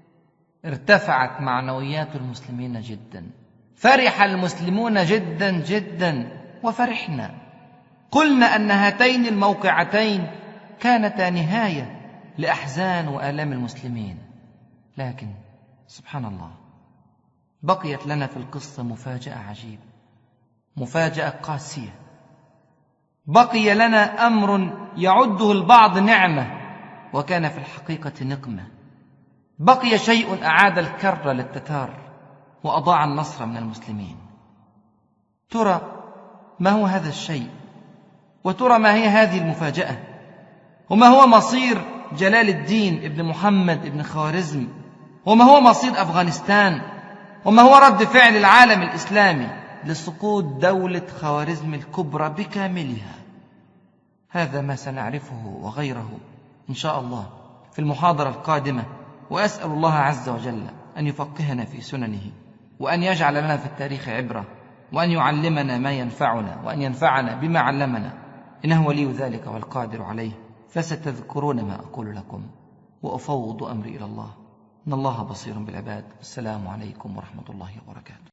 ارتفعت معنويات المسلمين جدا، فرح المسلمون جدا جدا وفرحنا. قلنا أن هاتين الموقعتين كانتا نهاية لأحزان وآلام المسلمين، لكن سبحان الله بقيت لنا في القصة مفاجأة عجيبة، مفاجأة قاسية. بقي لنا أمر يعده البعض نعمة وكان في الحقيقة نقمة. بقي شيء أعاد الكر للتتار وأضاع النصر من المسلمين. ترى ما هو هذا الشيء؟ وترى ما هي هذه المفاجأة؟ وما هو مصير جلال الدين ابن محمد ابن خوارزم؟ وما هو مصير أفغانستان؟ وما هو رد فعل العالم الإسلامي لسقوط دولة خوارزم الكبرى بكاملها؟ هذا ما سنعرفه وغيره إن شاء الله في المحاضرة القادمة، وأسأل الله عز وجل أن يفقهنا في سننه، وأن يجعل لنا في التاريخ عبرة، وأن يعلمنا ما ينفعنا، وأن ينفعنا بما علمنا، إنه ولي ذلك والقادر عليه. فستذكرون ما أقول لكم وأفوض أمري إلى الله، إن الله بصير بالعباد. السلام عليكم ورحمة الله وبركاته.